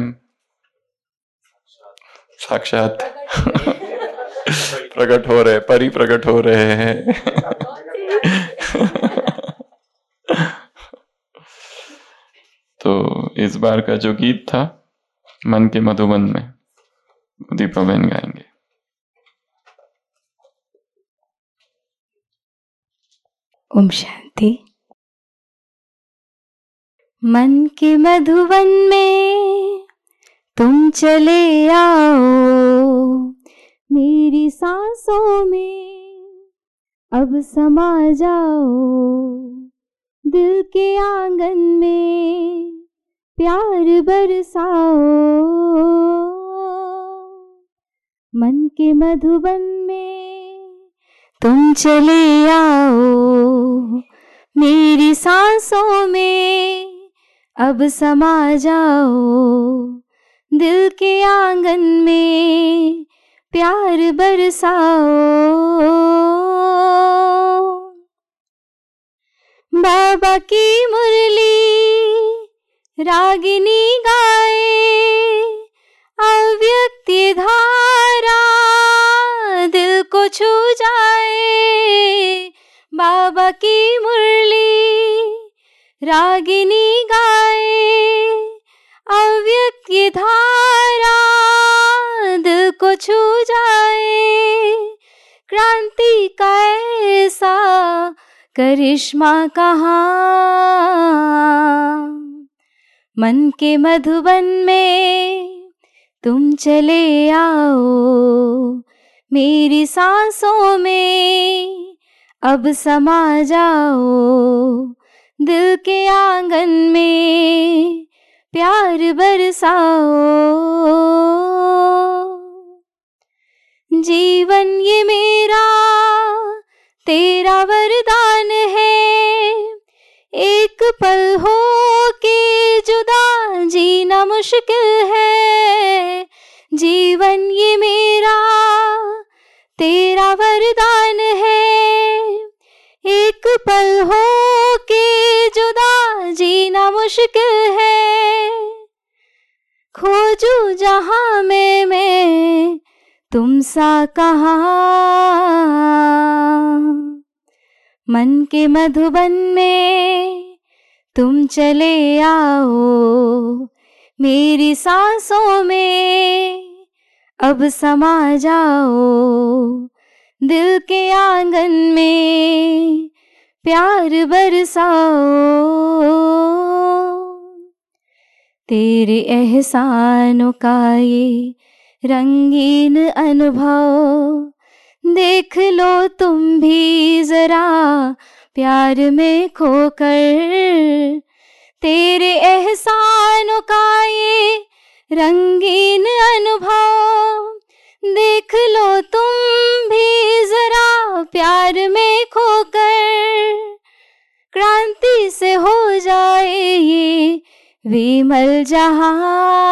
साक्षात प्रकट हो रहे, परि प्रकट हो रहे हैं। तो इस बार का जो गीत था मन के मधुबन में, दीपा बहन गाएंगे। ओम शांति। मन के मधुबन में तुम चले आओ, मेरी सांसों में अब समा जाओ, दिल के आंगन में प्यार बरसाओ। मन के मधुबन में तुम चले आओ, मेरी सांसों में अब समा जाओ, दिल के आंगन में प्यार बरसाओ। बाबा की मुरली रागिनी गाए, अव्यक्त धारा दिल को छू जाए। बाबा की मुरली रागिनी गाए, अव्यक्त धारा दिल को छू जाए। क्रांति का ऐसा करिश्मा कहाँ, मन के मधुबन में तुम चले आओ, मेरी सांसों में अब समा जाओ, दिल के आंगन में प्यार बरसाओ। जीवन ये मेरा तेरा वरदान है, एक पल हो के जुदा जीना मुश्किल है। जीवन ये मेरा तेरा वरदान है, एक पल हो के जुदा जीना मुश्किल है। खोजू जहां में मैं तुम सा कहाँ, मन के मधुबन में तुम चले आओ, मेरी सांसों में अब समा जाओ, दिल के आंगन में प्यार बरसाओ। तेरे एहसानों का ये रंगीन अनुभव देख लो तुम भी जरा प्यार में खोकर। तेरे एहसानों का ये रंगीन अनुभव देख लो तुम भी जरा प्यार में खोकर। क्रांति से हो जाए ये विमल जहां,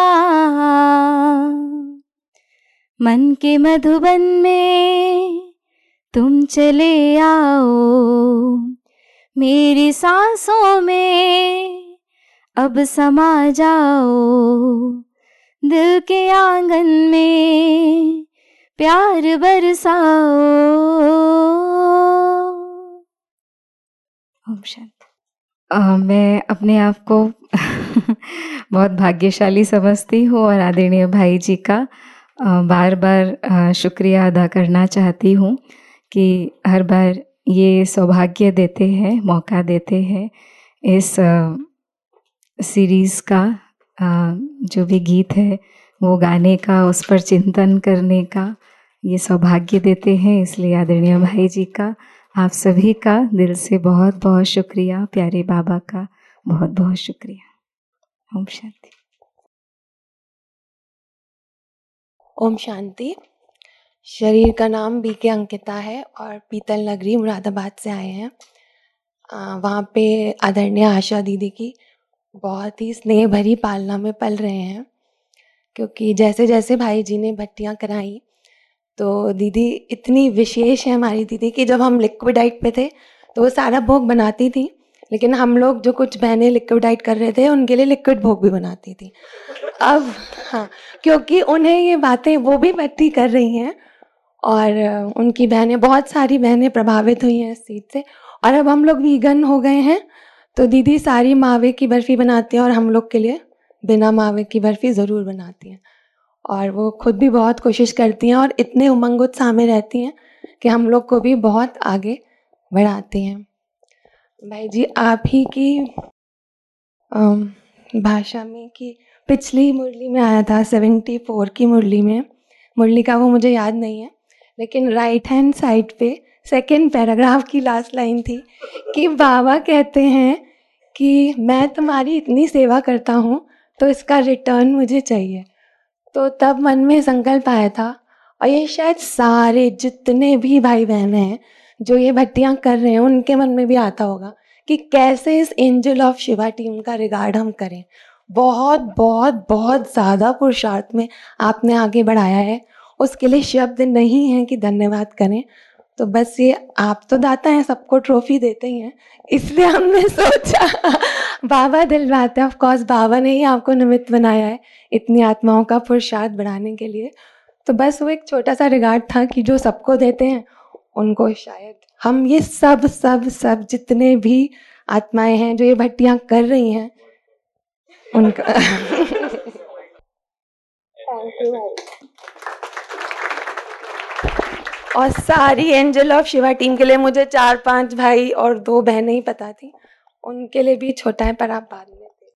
मन के मधुबन में तुम चले आओ, मेरी सांसों में अब समा जाओ, दिल के आंगन में प्यार बरसाओ। ओम शांति। अ, मैं अपने आप को बहुत भाग्यशाली समझती हूँ और आदरणीय भाई जी का अ, बार बार अ, शुक्रिया अदा करना चाहती हूँ कि हर बार ये सौभाग्य देते हैं, मौका देते हैं इस अ, सीरीज़ का अ, जो भी गीत है वो गाने का, उस पर चिंतन करने का ये सौभाग्य देते हैं। इसलिए आदरणीय भाई जी का, आप सभी का दिल से बहुत बहुत शुक्रिया। प्यारे बाबा का बहुत बहुत शुक्रिया। ओम शांति। ओम शांति। शरीर का नाम बी के अंकिता है और पीतल नगरी मुरादाबाद से आए हैं। आ, वहाँ पे आदरणीय आशा दीदी की बहुत ही स्नेह भरी पालना में पल रहे हैं, क्योंकि जैसे जैसे भाई जी ने भट्टियाँ कराई तो दीदी इतनी विशेष है हमारी दीदी कि जब हम लिक्विड डाइट पे थे तो वो सारा भोग बनाती थी, लेकिन हम लोग जो कुछ बहनें लिक्विड डाइट कर रहे थे उनके लिए लिक्विड भोग भी बनाती थी। अब हाँ, क्योंकि उन्हें ये बातें, वो भी भट्टी कर रही हैं और उनकी बहनें, बहुत सारी बहनें प्रभावित हुई हैं इस चीज़ से। और अब हम लोग वीगन हो गए हैं तो दीदी सारी मावे की बर्फ़ी बनाती हैं और हम लोग के लिए बिना मावे की बर्फ़ी ज़रूर बनाती हैं। और वो खुद भी बहुत कोशिश करती हैं और इतने उमंग उत्साह में रहती हैं कि हम लोग को भी बहुत आगे बढ़ाती हैं। भाई जी, आप ही की अम, भाषा में कि पिछली मुरली में आया था, सेवेंटी फोर की मुरली में, मुरली का वो मुझे याद नहीं है, लेकिन राइट हैंड साइड पे सेकंड पैराग्राफ की लास्ट लाइन थी कि बाबा कहते हैं कि मैं तुम्हारी इतनी सेवा करता हूँ तो इसका रिटर्न मुझे चाहिए। तो तब मन में संकल्प आया था, और ये शायद सारे जितने भी भाई बहन हैं जो ये भट्टियाँ कर रहे हैं उनके मन में भी आता होगा कि कैसे इस एंजल ऑफ शिवा टीम का रिगार्ड हम करें। बहुत बहुत बहुत ज़्यादा पुरुषार्थ में आपने आगे बढ़ाया है, उसके लिए शब्द नहीं है कि धन्यवाद करें। तो बस ये, आप तो दाता हैं, सबको ट्रॉफी देते ही हैं, इसलिए हमने सोचा बाबा दिलवाते हैं। ऑफ कोर्स बाबा ने ही आपको निमित्त बनाया है इतनी आत्माओं का पुरुषार्थ बढ़ाने के लिए। तो बस वो एक छोटा सा रिगार्ड था कि जो सबको देते हैं उनको शायद हम, ये सब सब सब जितने भी आत्माएं हैं जो ये भट्टियाँ कर रही हैं उनका थैंक यू। और सारी एंजल ऑफ शिवा टीम के लिए मुझे चार पांच भाई और दो बहनें ही पता थी, उनके लिए भी छोटा है पर आप बाद में